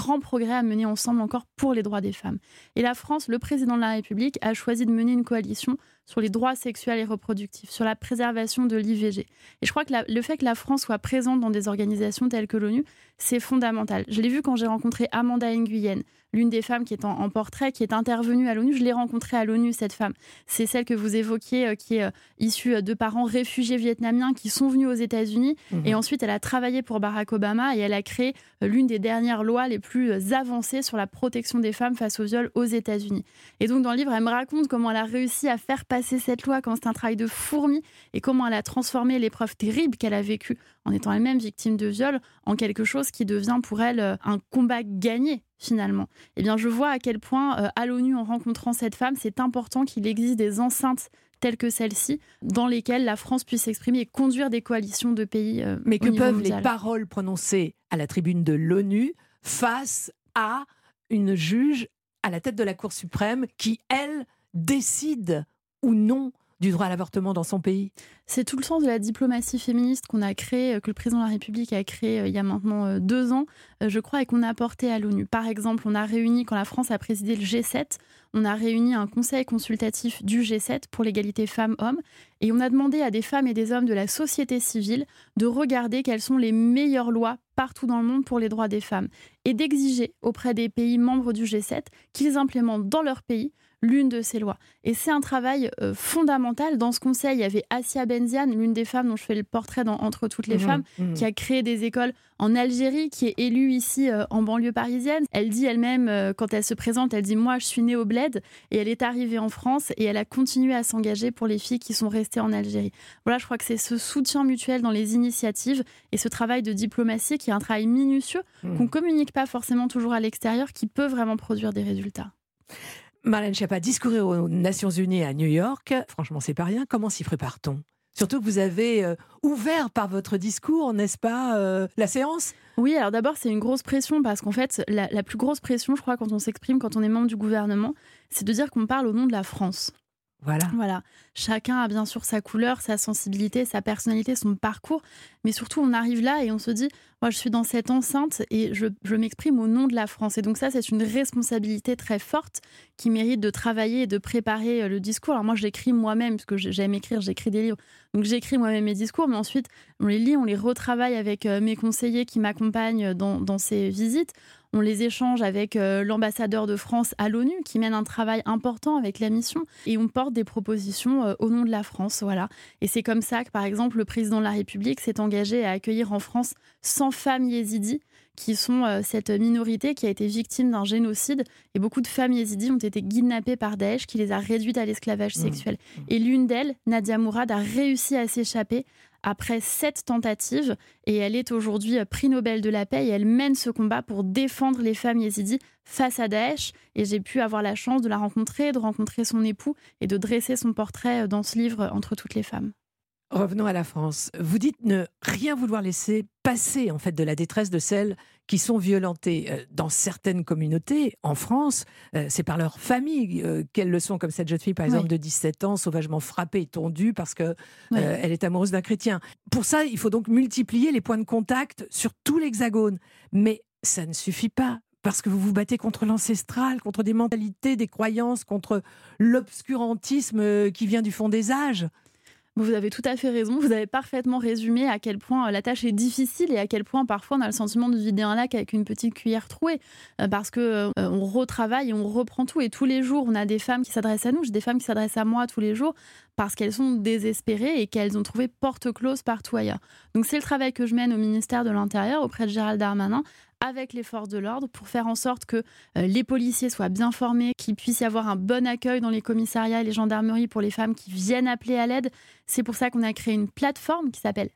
grands progrès à mener ensemble encore pour les droits des femmes. Et la France, le président de la République, a choisi de mener une coalition sur les droits sexuels et reproductifs, sur la préservation de l'IVG. Et je crois que le fait que la France soit présente dans des organisations telles que l'ONU, c'est fondamental. Je l'ai vu quand j'ai rencontré Amanda Nguyen, l'une des femmes qui est en portrait, qui est intervenue à l'ONU. Je l'ai rencontrée à l'ONU, cette femme. C'est celle que vous évoquiez, qui est issue de parents réfugiés vietnamiens qui sont venus aux États-Unis. Et ensuite, elle a travaillé pour Barack Obama et elle a créé l'une des dernières lois les plus avancées sur la protection des femmes face au viol aux États-Unis. Et donc, dans le livre, elle me raconte comment elle a réussi à faire passer cette loi, quand c'est un travail de fourmi, et comment elle a transformé l'épreuve terrible qu'elle a vécue en étant elle-même victime de viol en quelque chose qui devient pour elle un combat gagné, finalement. Eh bien, je vois à quel point, à l'ONU, en rencontrant cette femme, c'est important qu'il existe des enceintes telles que celle-ci, dans lesquelles la France puisse s'exprimer et conduire des coalitions de pays Mais que au niveau peuvent mondial. les paroles prononcées à la tribune de l'ONU face à une juge à la tête de la Cour suprême qui, elle, décide ou non du droit à l'avortement dans son pays? C'est tout le sens de la diplomatie féministe qu'on a créée, que le président de la République a créée il y a maintenant 2 ans, je crois, et qu'on a apporté à l'ONU. Par exemple, on a réuni, quand la France a présidé le G7, on a réuni un conseil consultatif du G7 pour l'égalité femmes-hommes, et on a demandé à des femmes et des hommes de la société civile de regarder quelles sont les meilleures lois partout dans le monde pour les droits des femmes, et d'exiger auprès des pays membres du G7 qu'ils implémentent dans leur pays l'une de ces lois. Et c'est un travail fondamental. Dans ce conseil, il y avait Assia Benzian, l'une des femmes dont je fais le portrait dans Entre toutes les femmes, qui a créé des écoles en Algérie, qui est élue ici en banlieue parisienne. Elle dit elle-même, quand elle se présente, elle dit « Moi, je suis née au Bled » et elle est arrivée en France et elle a continué à s'engager pour les filles qui sont restées en Algérie. Voilà, je crois que c'est ce soutien mutuel dans les initiatives et ce travail de diplomatie qui est un travail minutieux qu'on ne communique pas forcément toujours à l'extérieur, qui peut vraiment produire des résultats. Marlène Schiappa, discourir aux Nations Unies à New York, franchement, c'est pas rien. Comment s'y prépare-t-on ? Surtout que vous avez ouvert par votre discours, n'est-ce pas, la séance ? Oui, alors d'abord, c'est une grosse pression parce qu'en fait, la plus grosse pression, je crois, quand on s'exprime, quand on est membre du gouvernement, c'est de dire qu'on parle au nom de la France. Voilà. Chacun a bien sûr sa couleur, sa sensibilité, sa personnalité, son parcours. Mais surtout, on arrive là et on se dit, moi, je suis dans cette enceinte et je m'exprime au nom de la France. Et donc ça, c'est une responsabilité très forte qui mérite de travailler et de préparer le discours. Alors moi, je l'écris moi-même, parce que j'aime écrire, j'écris des livres. Donc j'écris moi-même mes discours, mais ensuite, on les lit, on les retravaille avec mes conseillers qui m'accompagnent dans ces visites. On les échange avec l'ambassadeur de France à l'ONU qui mène un travail important avec la mission et on porte des propositions au nom de la France. Voilà. Et c'est comme ça que, par exemple, le président de la République s'est engagé à accueillir en France 100 femmes yézidis qui sont cette minorité qui a été victime d'un génocide. Et beaucoup de femmes yézidis ont été kidnappées par Daesh qui les a réduites à l'esclavage sexuel. Et l'une d'elles, Nadia Mourad, a réussi à s'échapper après 7 tentatives et elle est aujourd'hui prix Nobel de la paix et elle mène ce combat pour défendre les femmes yézidis face à Daesh et j'ai pu avoir la chance de la rencontrer, de rencontrer son époux et de dresser son portrait dans ce livre Entre toutes les femmes. Revenons à la France. Vous dites ne rien vouloir laisser passer en fait de la détresse de celles qui sont violentées. Dans certaines communautés, en France, c'est par leur famille qu'elles le sont, comme cette jeune fille par exemple de 17 ans, sauvagement frappée et tondue parce qu'elle est amoureuse d'un chrétien. Pour ça, il faut donc multiplier les points de contact sur tout l'Hexagone. Mais ça ne suffit pas. Parce que vous vous battez contre l'ancestral, contre des mentalités, des croyances, contre l'obscurantisme qui vient du fond des âges. Vous avez tout à fait raison, vous avez parfaitement résumé à quel point la tâche est difficile et à quel point parfois on a le sentiment de vider un lac avec une petite cuillère trouée parce qu'on retravaille et on reprend tout et tous les jours on a des femmes qui s'adressent à nous, j'ai des femmes qui s'adressent à moi tous les jours parce qu'elles sont désespérées et qu'elles ont trouvé porte close partout ailleurs. Donc c'est le travail que je mène au ministère de l'Intérieur auprès de Gérald Darmanin avec les forces de l'ordre pour faire en sorte que les policiers soient bien formés, qu'il puisse y avoir un bon accueil dans les commissariats et les gendarmeries pour les femmes qui viennent appeler à l'aide. C'est pour ça qu'on a créé une plateforme qui s'appelle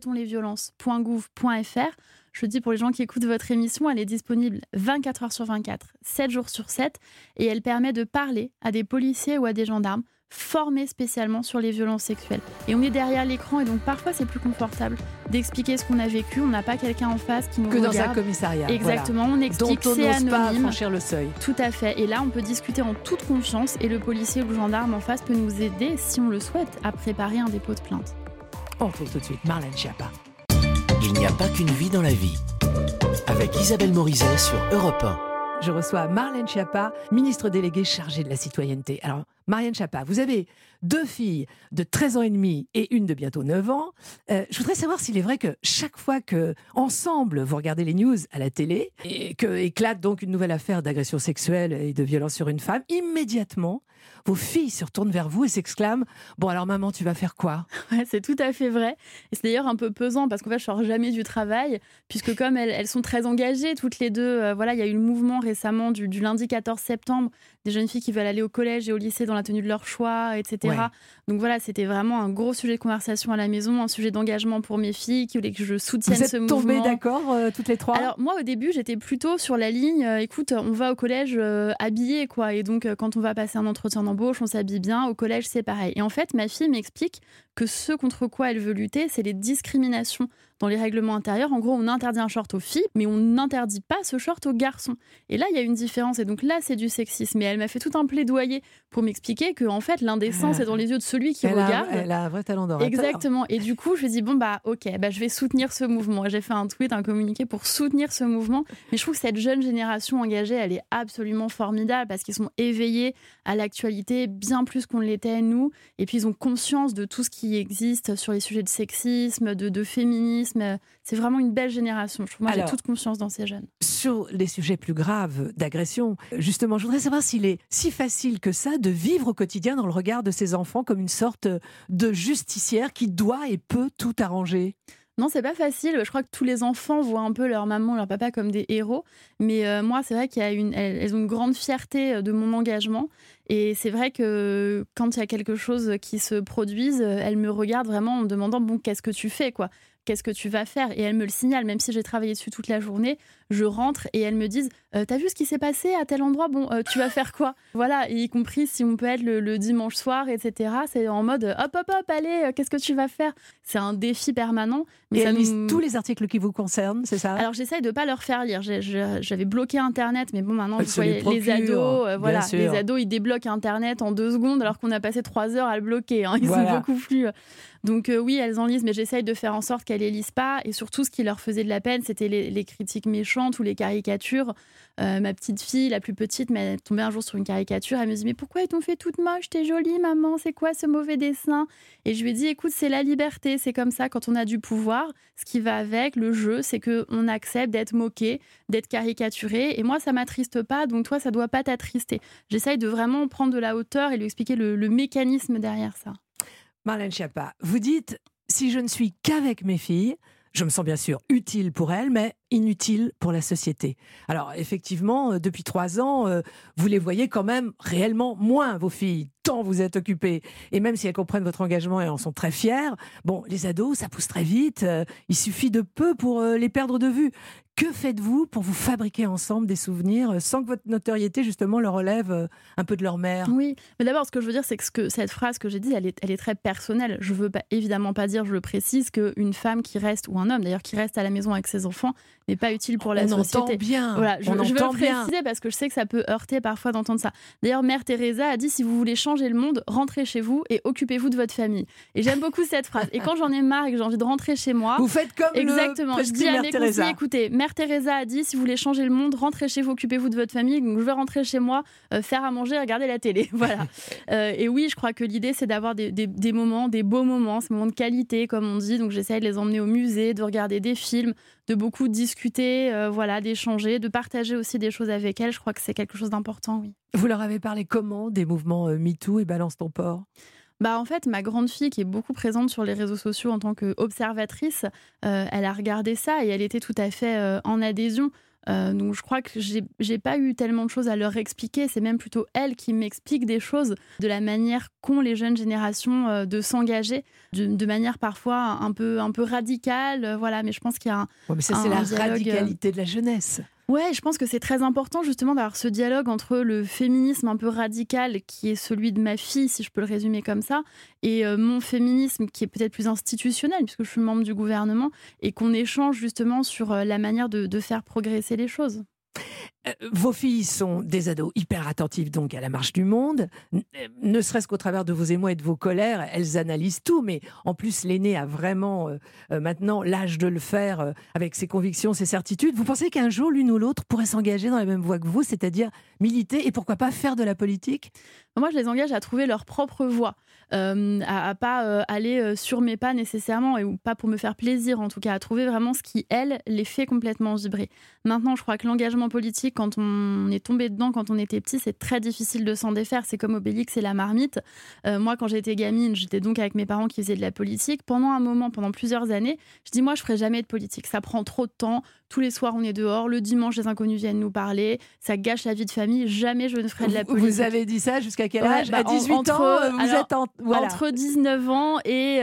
arrêtonslesviolences.gouv.fr. Je dis pour les gens qui écoutent votre émission, elle est disponible 24 heures sur 24, 7 jours sur 7 et elle permet de parler à des policiers ou à des gendarmes formés spécialement sur les violences sexuelles. Et on est derrière l'écran et donc parfois c'est plus confortable d'expliquer ce qu'on a vécu. On n'a pas quelqu'un en face qui nous regarde. Que dans un commissariat. Exactement, voilà. On explique, dont on c'est n'ose pas anonyme. Franchir le seuil. Tout à fait. Et là, on peut discuter en toute confiance et le policier ou le gendarme en face peut nous aider, si on le souhaite, à préparer un dépôt de plainte. On retrouve tout de suite Marlène Schiappa. Il n'y a pas qu'une vie dans la vie. avec Isabelle Morizet sur Europe 1. Je reçois Marlène Schiappa, ministre déléguée chargée de la citoyenneté. Alors, Marlène Schiappa, vous avez 2 filles de 13 ans et demi et une de bientôt 9 ans. Je voudrais savoir s'il est vrai que chaque fois que, ensemble, vous regardez les news à la télé et que éclate donc une nouvelle affaire d'agression sexuelle et de violence sur une femme, immédiatement, vos filles se retournent vers vous et s'exclament « Bon alors maman, tu vas faire quoi ?» Ouais, c'est tout à fait vrai. Et c'est d'ailleurs un peu pesant parce qu'en fait, je sors jamais du travail, puisque comme elles sont très engagées toutes les deux, voilà, il y a eu le mouvement récemment du lundi 14 septembre, des jeunes filles qui veulent aller au collège et au lycée dans la tenue de leur choix, etc. Ouais. Donc voilà, c'était vraiment un gros sujet de conversation à la maison, un sujet d'engagement pour mes filles qui voulaient que je soutienne ce mouvement. Vous êtes tombées d'accord toutes les 3 ? Alors moi au début j'étais plutôt sur la ligne écoute, on va au collège habillé quoi, et donc quand on va passer un entretien d'embauche on s'habille bien, au collège c'est pareil. Et en fait ma fille m'explique que ce contre quoi elle veut lutter, c'est les discriminations dans les règlements intérieurs. En gros, on interdit un short aux filles, mais on n'interdit pas ce short aux garçons. Et là, il y a une différence. Et donc là, c'est du sexisme. Et elle m'a fait tout un plaidoyer pour m'expliquer que, en fait, l'indécence est dans les yeux de celui qui regarde. Elle a un vrai talent d'orateur. Exactement. Et du coup, je me dis, bon, ok, je vais soutenir ce mouvement. J'ai fait un tweet, un communiqué pour soutenir ce mouvement. Mais je trouve que cette jeune génération engagée, elle est absolument formidable parce qu'ils sont éveillés à l'actualité bien plus qu'on l'était, nous. Et puis, ils ont conscience de tout ce qui existe sur les sujets de sexisme, de féminisme. C'est vraiment une belle génération. Je trouve, moi, j'ai toute confiance dans ces jeunes. Sur les sujets plus graves d'agression, justement, je voudrais savoir s'il est si facile que ça de vivre au quotidien dans le regard de ces enfants comme une sorte de justicière qui doit et peut tout arranger. Non, c'est pas facile. Je crois que tous les enfants voient un peu leur maman, leur papa comme des héros. Mais moi, c'est vrai qu'elles ont une grande fierté de mon engagement. Et c'est vrai que quand il y a quelque chose qui se produise, elles me regardent vraiment en me demandant « Bon, qu'est-ce que tu fais, quoi ? Qu'est-ce que tu vas faire ?» Et elles me le signalent, même si j'ai travaillé dessus toute la journée. Je rentre et elles me disent « T'as vu ce qui s'est passé à tel endroit ? Bon, tu vas faire quoi ?» Voilà, et y compris si on peut être le dimanche soir, etc. C'est en mode « Hop, allez, qu'est-ce que tu vas faire ?» C'est un défi permanent. Mais elles lisent tous les articles qui vous concernent, c'est ça ? Alors, j'essaye de ne pas leur faire lire. J'avais bloqué Internet, mais bon, maintenant, vous voyez, les ados, les ados, ils débloquent Internet en 2 secondes, alors qu'on a passé 3 heures à le bloquer. Hein. Ils sont beaucoup plus... Donc oui, elles en lisent, mais j'essaye de faire en sorte qu'elles les lisent pas. Et surtout, ce qui leur faisait de la peine, c'était les critiques méchantes ou les caricatures. Ma petite fille, la plus petite, m'est tombée un jour sur une caricature. Elle me dit « Mais pourquoi ils t'ont fait toute moche ? T'es jolie, maman. C'est quoi ce mauvais dessin ?» Et je lui ai dit « Écoute, c'est la liberté. C'est comme ça quand on a du pouvoir. Ce qui va avec le jeu, c'est qu'on accepte d'être moqué, d'être caricaturé. Et moi, ça m'attriste pas. Donc toi, ça doit pas t'attrister. » J'essaye de vraiment prendre de la hauteur et lui expliquer le mécanisme derrière ça. Marlène Schiappa, vous dites « Si je ne suis qu'avec mes filles, je me sens bien sûr utile pour elles, mais inutile pour la société. » Alors effectivement, depuis 3 ans, vous les voyez quand même réellement moins, vos filles, tant vous êtes occupés. Et même si elles comprennent votre engagement et en sont très fières, bon, les ados, ça pousse très vite, il suffit de peu pour les perdre de vue. Que faites-vous pour vous fabriquer ensemble des souvenirs sans que votre notoriété, justement, leur relève un peu de leur mère ? Oui, mais d'abord, ce que je veux dire, c'est que cette phrase que j'ai dit, elle est très personnelle. Je veux évidemment pas dire, je le précise, qu'une femme qui reste, ou un homme d'ailleurs, qui reste à la maison avec ses enfants, n'est pas utile pour la société. On entend bien. Voilà, je veux le préciser parce que je sais que ça peut heurter parfois d'entendre ça. D'ailleurs, Mère Teresa a dit, si vous voulez changer le monde, rentrez chez vous et occupez-vous de votre famille. Et j'aime beaucoup cette phrase. Et quand j'en ai marre et que j'ai envie de rentrer chez moi... Vous faites comme exactement. Je dis à mes conseillers, écoutez, Mère Teresa a dit, si vous voulez changer le monde, rentrez chez vous, occupez-vous de votre famille. Donc je vais rentrer chez moi, faire à manger, regarder la télé. Voilà. Et oui, je crois que l'idée, c'est d'avoir des moments, des beaux moments, ces moments de qualité, comme on dit. Donc j'essaie de les emmener au musée, de regarder des films, de beaucoup discuter, d'échanger, de partager aussi des choses avec elles. Je crois que c'est quelque chose d'important, oui. Vous leur avez parlé comment des mouvements MeToo et Balance ton porc ? En fait, ma grande fille, qui est beaucoup présente sur les réseaux sociaux en tant qu'observatrice, elle a regardé ça et elle était tout à fait en adhésion. Donc je crois que j'ai pas eu tellement de choses à leur expliquer. C'est même plutôt elles qui m'expliquent des choses de la manière qu'ont les jeunes générations de s'engager, de manière parfois un peu radicale. Voilà, mais je pense qu'il y a un mais ça, c'est la dialogue... radicalité de la jeunesse. Ouais, je pense que c'est très important justement d'avoir ce dialogue entre le féminisme un peu radical qui est celui de ma fille, si je peux le résumer comme ça, et mon féminisme qui est peut-être plus institutionnel puisque je suis membre du gouvernement et qu'on échange justement sur la manière de faire progresser les choses. Vos filles sont des ados hyper attentives donc à la marche du monde, ne serait-ce qu'au travers de vos émois et de vos colères, elles analysent tout, mais en plus l'aînée a vraiment maintenant l'âge de le faire avec ses convictions, ses certitudes. Vous pensez qu'un jour l'une ou l'autre pourrait s'engager dans la même voie que vous, c'est-à-dire militer et pourquoi pas faire de la politique ? Moi, je les engage à trouver leur propre voie, à pas aller sur mes pas nécessairement, ou pas pour me faire plaisir, en tout cas, à trouver vraiment ce qui, elles, les fait complètement vibrer. Maintenant, je crois que l'engagement politique, quand on est tombé dedans, quand on était petit, c'est très difficile de s'en défaire. C'est comme Obélix et la marmite. Moi, quand j'étais gamine, j'étais donc avec mes parents qui faisaient de la politique. Pendant un moment, pendant plusieurs années, je dis, moi, je ferai jamais de politique. Ça prend trop de temps. Tous les soirs, on est dehors. Le dimanche, les inconnus viennent nous parler. Ça gâche la vie de famille. Jamais je ne ferai de la politique. Vous avez dit ça jusqu'à quel âge ? À 18 ans, vous êtes voilà. Entre 19 ans et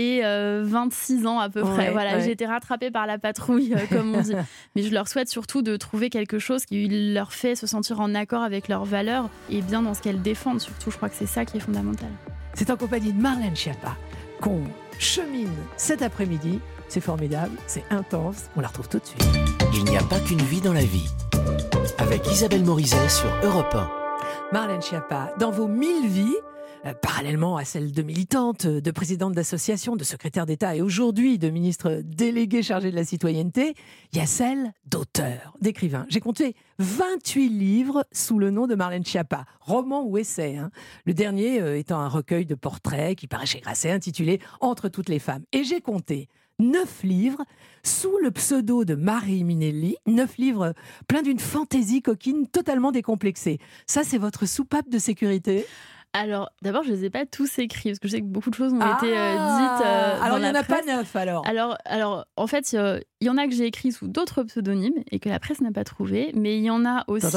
26 ans à peu près. Voilà, j'ai été rattrapée par la patrouille, comme on dit. Mais je leur souhaite surtout de trouver quelque chose qui leur fait se sentir en accord avec leurs valeurs et bien dans ce qu'elles défendent. Surtout, je crois que c'est ça qui est fondamental. C'est en compagnie de Marlène Schiappa qu'on chemine cet après-midi. C'est formidable, c'est intense. On la retrouve tout de suite. Il n'y a pas qu'une vie dans la vie. Avec Isabelle Morizet sur Europe 1. Marlène Schiappa, dans vos 1000 vies, parallèlement à celle de militante, de présidente d'association, de secrétaire d'État et aujourd'hui de ministre déléguée chargée de la citoyenneté, il y a celle d'auteur, d'écrivain. J'ai compté 28 livres sous le nom de Marlène Schiappa, romans ou essais. Le dernier étant un recueil de portraits qui paraît chez Grasset, intitulé « Entre toutes les femmes ». Et j'ai compté 9 livres sous le pseudo de Marie Minelli, 9 livres pleins d'une fantaisie coquine totalement décomplexée. Ça, c'est votre soupape de sécurité ? Alors, d'abord, je ne les ai pas tous écrits, parce que je sais que beaucoup de choses ont été dites alors, il n'y en a presse. pas 9, alors en fait, il y en a que j'ai écrits sous d'autres pseudonymes et que la presse n'a pas trouvé, mais il y en a aussi,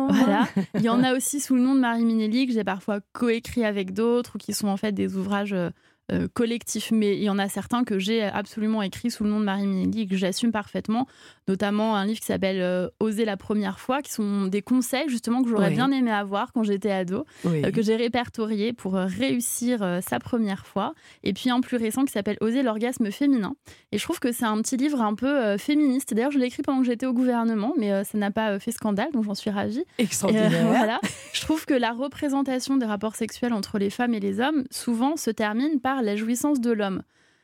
il y en a aussi sous le nom de Marie Minelli, que j'ai parfois coécrit avec d'autres, ou qui sont en fait des ouvrages collectif, mais il y en a certains que j'ai absolument écrits sous le nom de Marie Minelli et que j'assume parfaitement, notamment un livre qui s'appelle Oser la première fois, qui sont des conseils justement que j'aurais bien aimé avoir quand j'étais ado, que j'ai répertorié pour réussir sa première fois, et puis un plus récent qui s'appelle Oser l'orgasme féminin, et je trouve que c'est un petit livre un peu féministe. D'ailleurs, je l'ai écrit pendant que j'étais au gouvernement, mais ça n'a pas fait scandale, donc j'en suis ravie. Extraordinaire. Voilà. Je trouve que la représentation des rapports sexuels entre les femmes et les hommes souvent se termine par la jouissance de l'homme.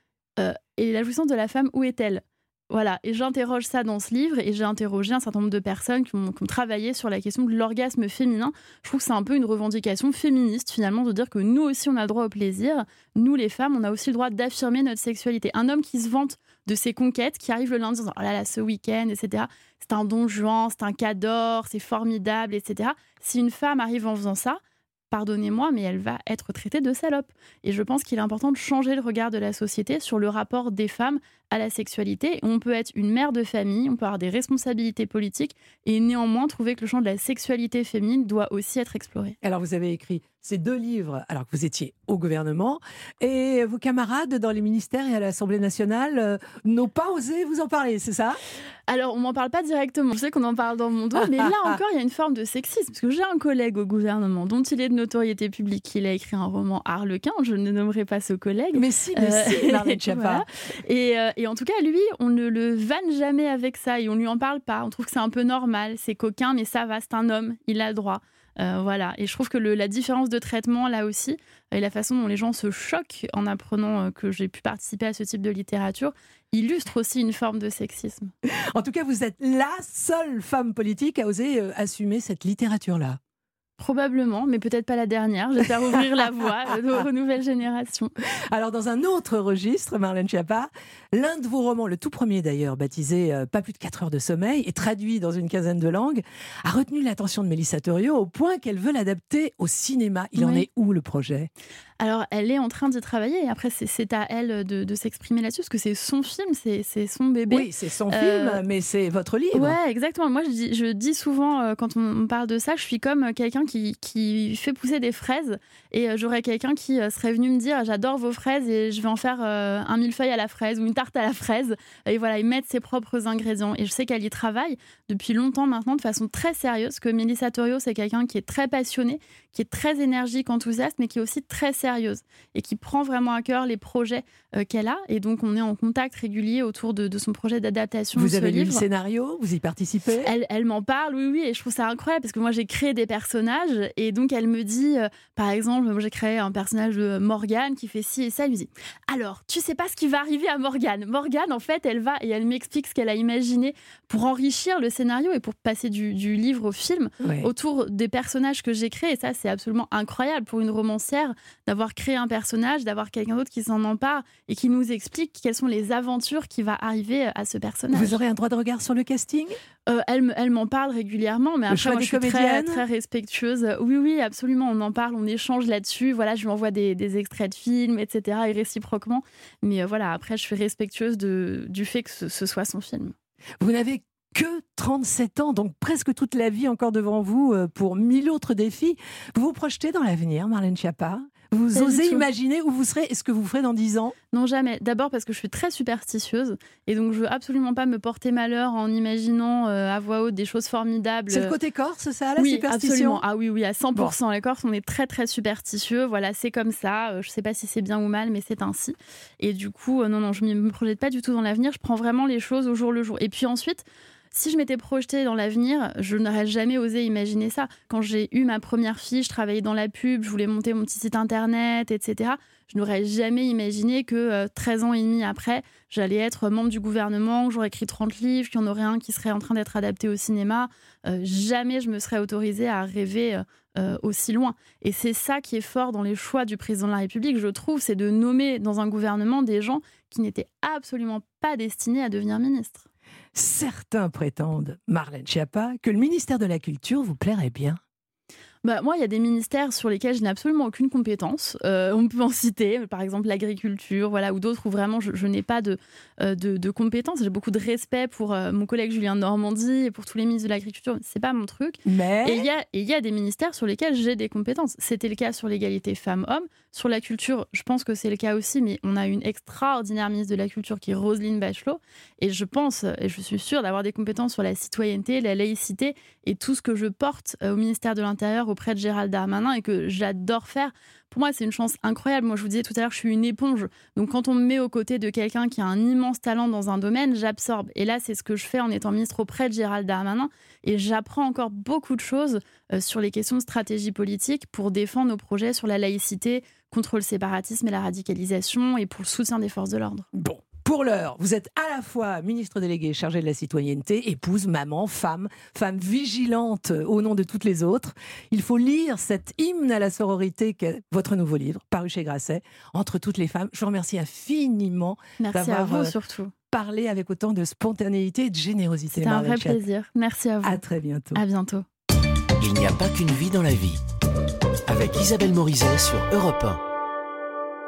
Et la jouissance de la femme, où est-elle ? Voilà, et j'interroge ça dans ce livre, et j'ai interrogé un certain nombre de personnes qui ont travaillé sur la question de l'orgasme féminin. Je trouve que c'est un peu une revendication féministe, finalement, de dire que nous aussi, on a le droit au plaisir. Nous, les femmes, on a aussi le droit d'affirmer notre sexualité. Un homme qui se vante de ses conquêtes, qui arrive le lundi en disant « Oh là là, ce week-end, etc. » C'est un don Juan, c'est un cador, c'est formidable, etc. Si une femme arrive en faisant ça, pardonnez-moi, mais elle va être traitée de salope. Et je pense qu'il est important de changer le regard de la société sur le rapport des femmes à la sexualité. On peut être une mère de famille, on peut avoir des responsabilités politiques et néanmoins trouver que le champ de la sexualité féminine doit aussi être exploré. Alors vous avez écrit ces 2 livres alors que vous étiez au gouvernement et vos camarades dans les ministères et à l'Assemblée nationale n'ont pas osé vous en parler, c'est ça ? Alors on m'en parle pas directement, je sais qu'on en parle dans mon dos, mais là encore il y a une forme de sexisme, parce que j'ai un collègue au gouvernement dont il est de notoriété publique, il a écrit un roman Harlequin, je ne nommerai pas ce collègue. Mais si, Marlène Schiappa. Voilà. Et en tout cas, lui, on ne le vanne jamais avec ça et on lui en parle pas. On trouve que c'est un peu normal, c'est coquin, mais ça va, c'est un homme, il a le droit. Voilà. Et je trouve que la différence de traitement, là aussi, et la façon dont les gens se choquent en apprenant que j'ai pu participer à ce type de littérature, illustre aussi une forme de sexisme. En tout cas, vous êtes la seule femme politique à oser assumer cette littérature-là. Probablement, mais peut-être pas la dernière. J'espère ouvrir la voie aux nouvelles générations. Alors, dans un autre registre, Marlène Schiappa, l'un de vos romans, le tout premier d'ailleurs, baptisé Pas plus de 4 heures de sommeil, et traduit dans une quinzaine de langues, a retenu l'attention de Mélissa Thoriot au point qu'elle veut l'adapter au cinéma. Il en est où, le projet ? Alors, elle est en train d'y travailler, et après, c'est à elle de s'exprimer là-dessus, parce que c'est son film, c'est son bébé. Oui, c'est son film, mais c'est votre livre. Ouais, exactement. Moi, je dis souvent, quand on parle de ça, je suis comme quelqu'un quelqu'un qui fait pousser des fraises et j'aurais quelqu'un qui serait venu me dire j'adore vos fraises et je vais en faire un millefeuille à la fraise ou une tarte à la fraise. Et voilà, ils mettent ses propres ingrédients. Et je sais qu'elle y travaille depuis longtemps maintenant de façon très sérieuse, que Mélissa Thoriot, c'est quelqu'un qui est très passionné, qui est très énergique, enthousiaste, mais qui est aussi très sérieuse et qui prend vraiment à cœur les projets qu'elle a. Et donc, on est en contact régulier autour de son projet d'adaptation de ce livre. Vous avez lu le scénario ? Vous y participez ? Elle m'en parle, oui, et je trouve ça incroyable parce que moi, j'ai créé des personnages et donc elle me dit, par exemple, moi, j'ai créé un personnage de Morgane qui fait ci et ça. Elle me dit, alors, tu sais pas ce qui va arriver à Morgane. Morgane, en fait, elle va et elle m'explique ce qu'elle a imaginé pour enrichir le scénario et pour passer du livre au film autour des personnages que j'ai créés. Et ça, c'est absolument incroyable pour une romancière d'avoir créé un personnage, d'avoir quelqu'un d'autre qui s'en empare et qui nous explique quelles sont les aventures qui va arriver à ce personnage. Vous aurez un droit de regard sur le casting ? Elle m'en parle régulièrement, mais après, moi, je suis très respectueuse. Oui, absolument, on en parle, on échange là-dessus. Voilà, je lui envoie des extraits de films, etc., et réciproquement. Mais voilà, après, je suis respectueuse du fait que ce soit son film. Vous n'avez que 37 ans, donc presque toute la vie encore devant vous pour 1000 autres défis. Vous vous projetez dans l'avenir, Marlène Schiappa ? Vous osez imaginer où vous serez et ce que vous ferez dans 10 ans ? Non, jamais. D'abord parce que je suis très superstitieuse et donc je veux absolument pas me porter malheur en imaginant à voix haute des choses formidables. C'est le côté corse, ça, la superstition ? Absolument. Ah oui, à 100%. Bon. Les Corses, on est très très superstitieux. Voilà, c'est comme ça. Je sais pas si c'est bien ou mal, mais c'est ainsi. Et du coup, non, je me projette pas du tout dans l'avenir. Je prends vraiment les choses au jour le jour. Et puis ensuite, si je m'étais projetée dans l'avenir, je n'aurais jamais osé imaginer ça. Quand j'ai eu ma première fille, je travaillais dans la pub, je voulais monter mon petit site internet, etc. Je n'aurais jamais imaginé que 13 ans et demi après, j'allais être membre du gouvernement, que j'aurais écrit 30 livres, qu'il y en aurait un qui serait en train d'être adapté au cinéma. Jamais je me serais autorisée à rêver aussi loin. Et c'est ça qui est fort dans les choix du président de la République, je trouve, c'est de nommer dans un gouvernement des gens qui n'étaient absolument pas destinés à devenir ministres. Certains prétendent, Marlène Schiappa, que le ministère de la Culture vous plairait bien. Moi, il y a des ministères sur lesquels je n'ai absolument aucune compétence. On peut en citer, par exemple l'agriculture, ou d'autres où vraiment je n'ai pas de compétences. J'ai beaucoup de respect pour mon collègue Julien Normandie et pour tous les ministres de l'agriculture. C'est pas mon truc. Mais Et il y a des ministères sur lesquels j'ai des compétences. C'était le cas sur l'égalité femmes-hommes. Sur la culture, je pense que c'est le cas aussi, mais on a une extraordinaire ministre de la Culture qui est Roselyne Bachelot. Et je pense, et je suis sûre d'avoir des compétences sur la citoyenneté, la laïcité et tout ce que je porte au ministère de l'Intérieur auprès de Gérald Darmanin et que j'adore faire. Pour moi, c'est une chance incroyable. Moi, je vous disais tout à l'heure, je suis une éponge. Donc, quand on me met aux côtés de quelqu'un qui a un immense talent dans un domaine, j'absorbe. Et là, c'est ce que je fais en étant ministre auprès de Gérald Darmanin. Et j'apprends encore beaucoup de choses sur les questions de stratégie politique pour défendre nos projets sur la laïcité, contre le séparatisme et la radicalisation et pour le soutien des forces de l'ordre. Bon. Pour l'heure, vous êtes à la fois ministre déléguée chargée de la citoyenneté, épouse, maman, femme vigilante au nom de toutes les autres. Il faut lire cet hymne à la sororité qu'est votre nouveau livre, paru chez Grasset, Entre toutes les femmes. Je vous remercie infiniment d'avoir surtout parlé avec autant de spontanéité et de générosité. C'était un vrai plaisir. Merci à vous. À très bientôt. À bientôt. Il n'y a pas qu'une vie dans la vie. Avec Isabelle Morizet sur Europe 1.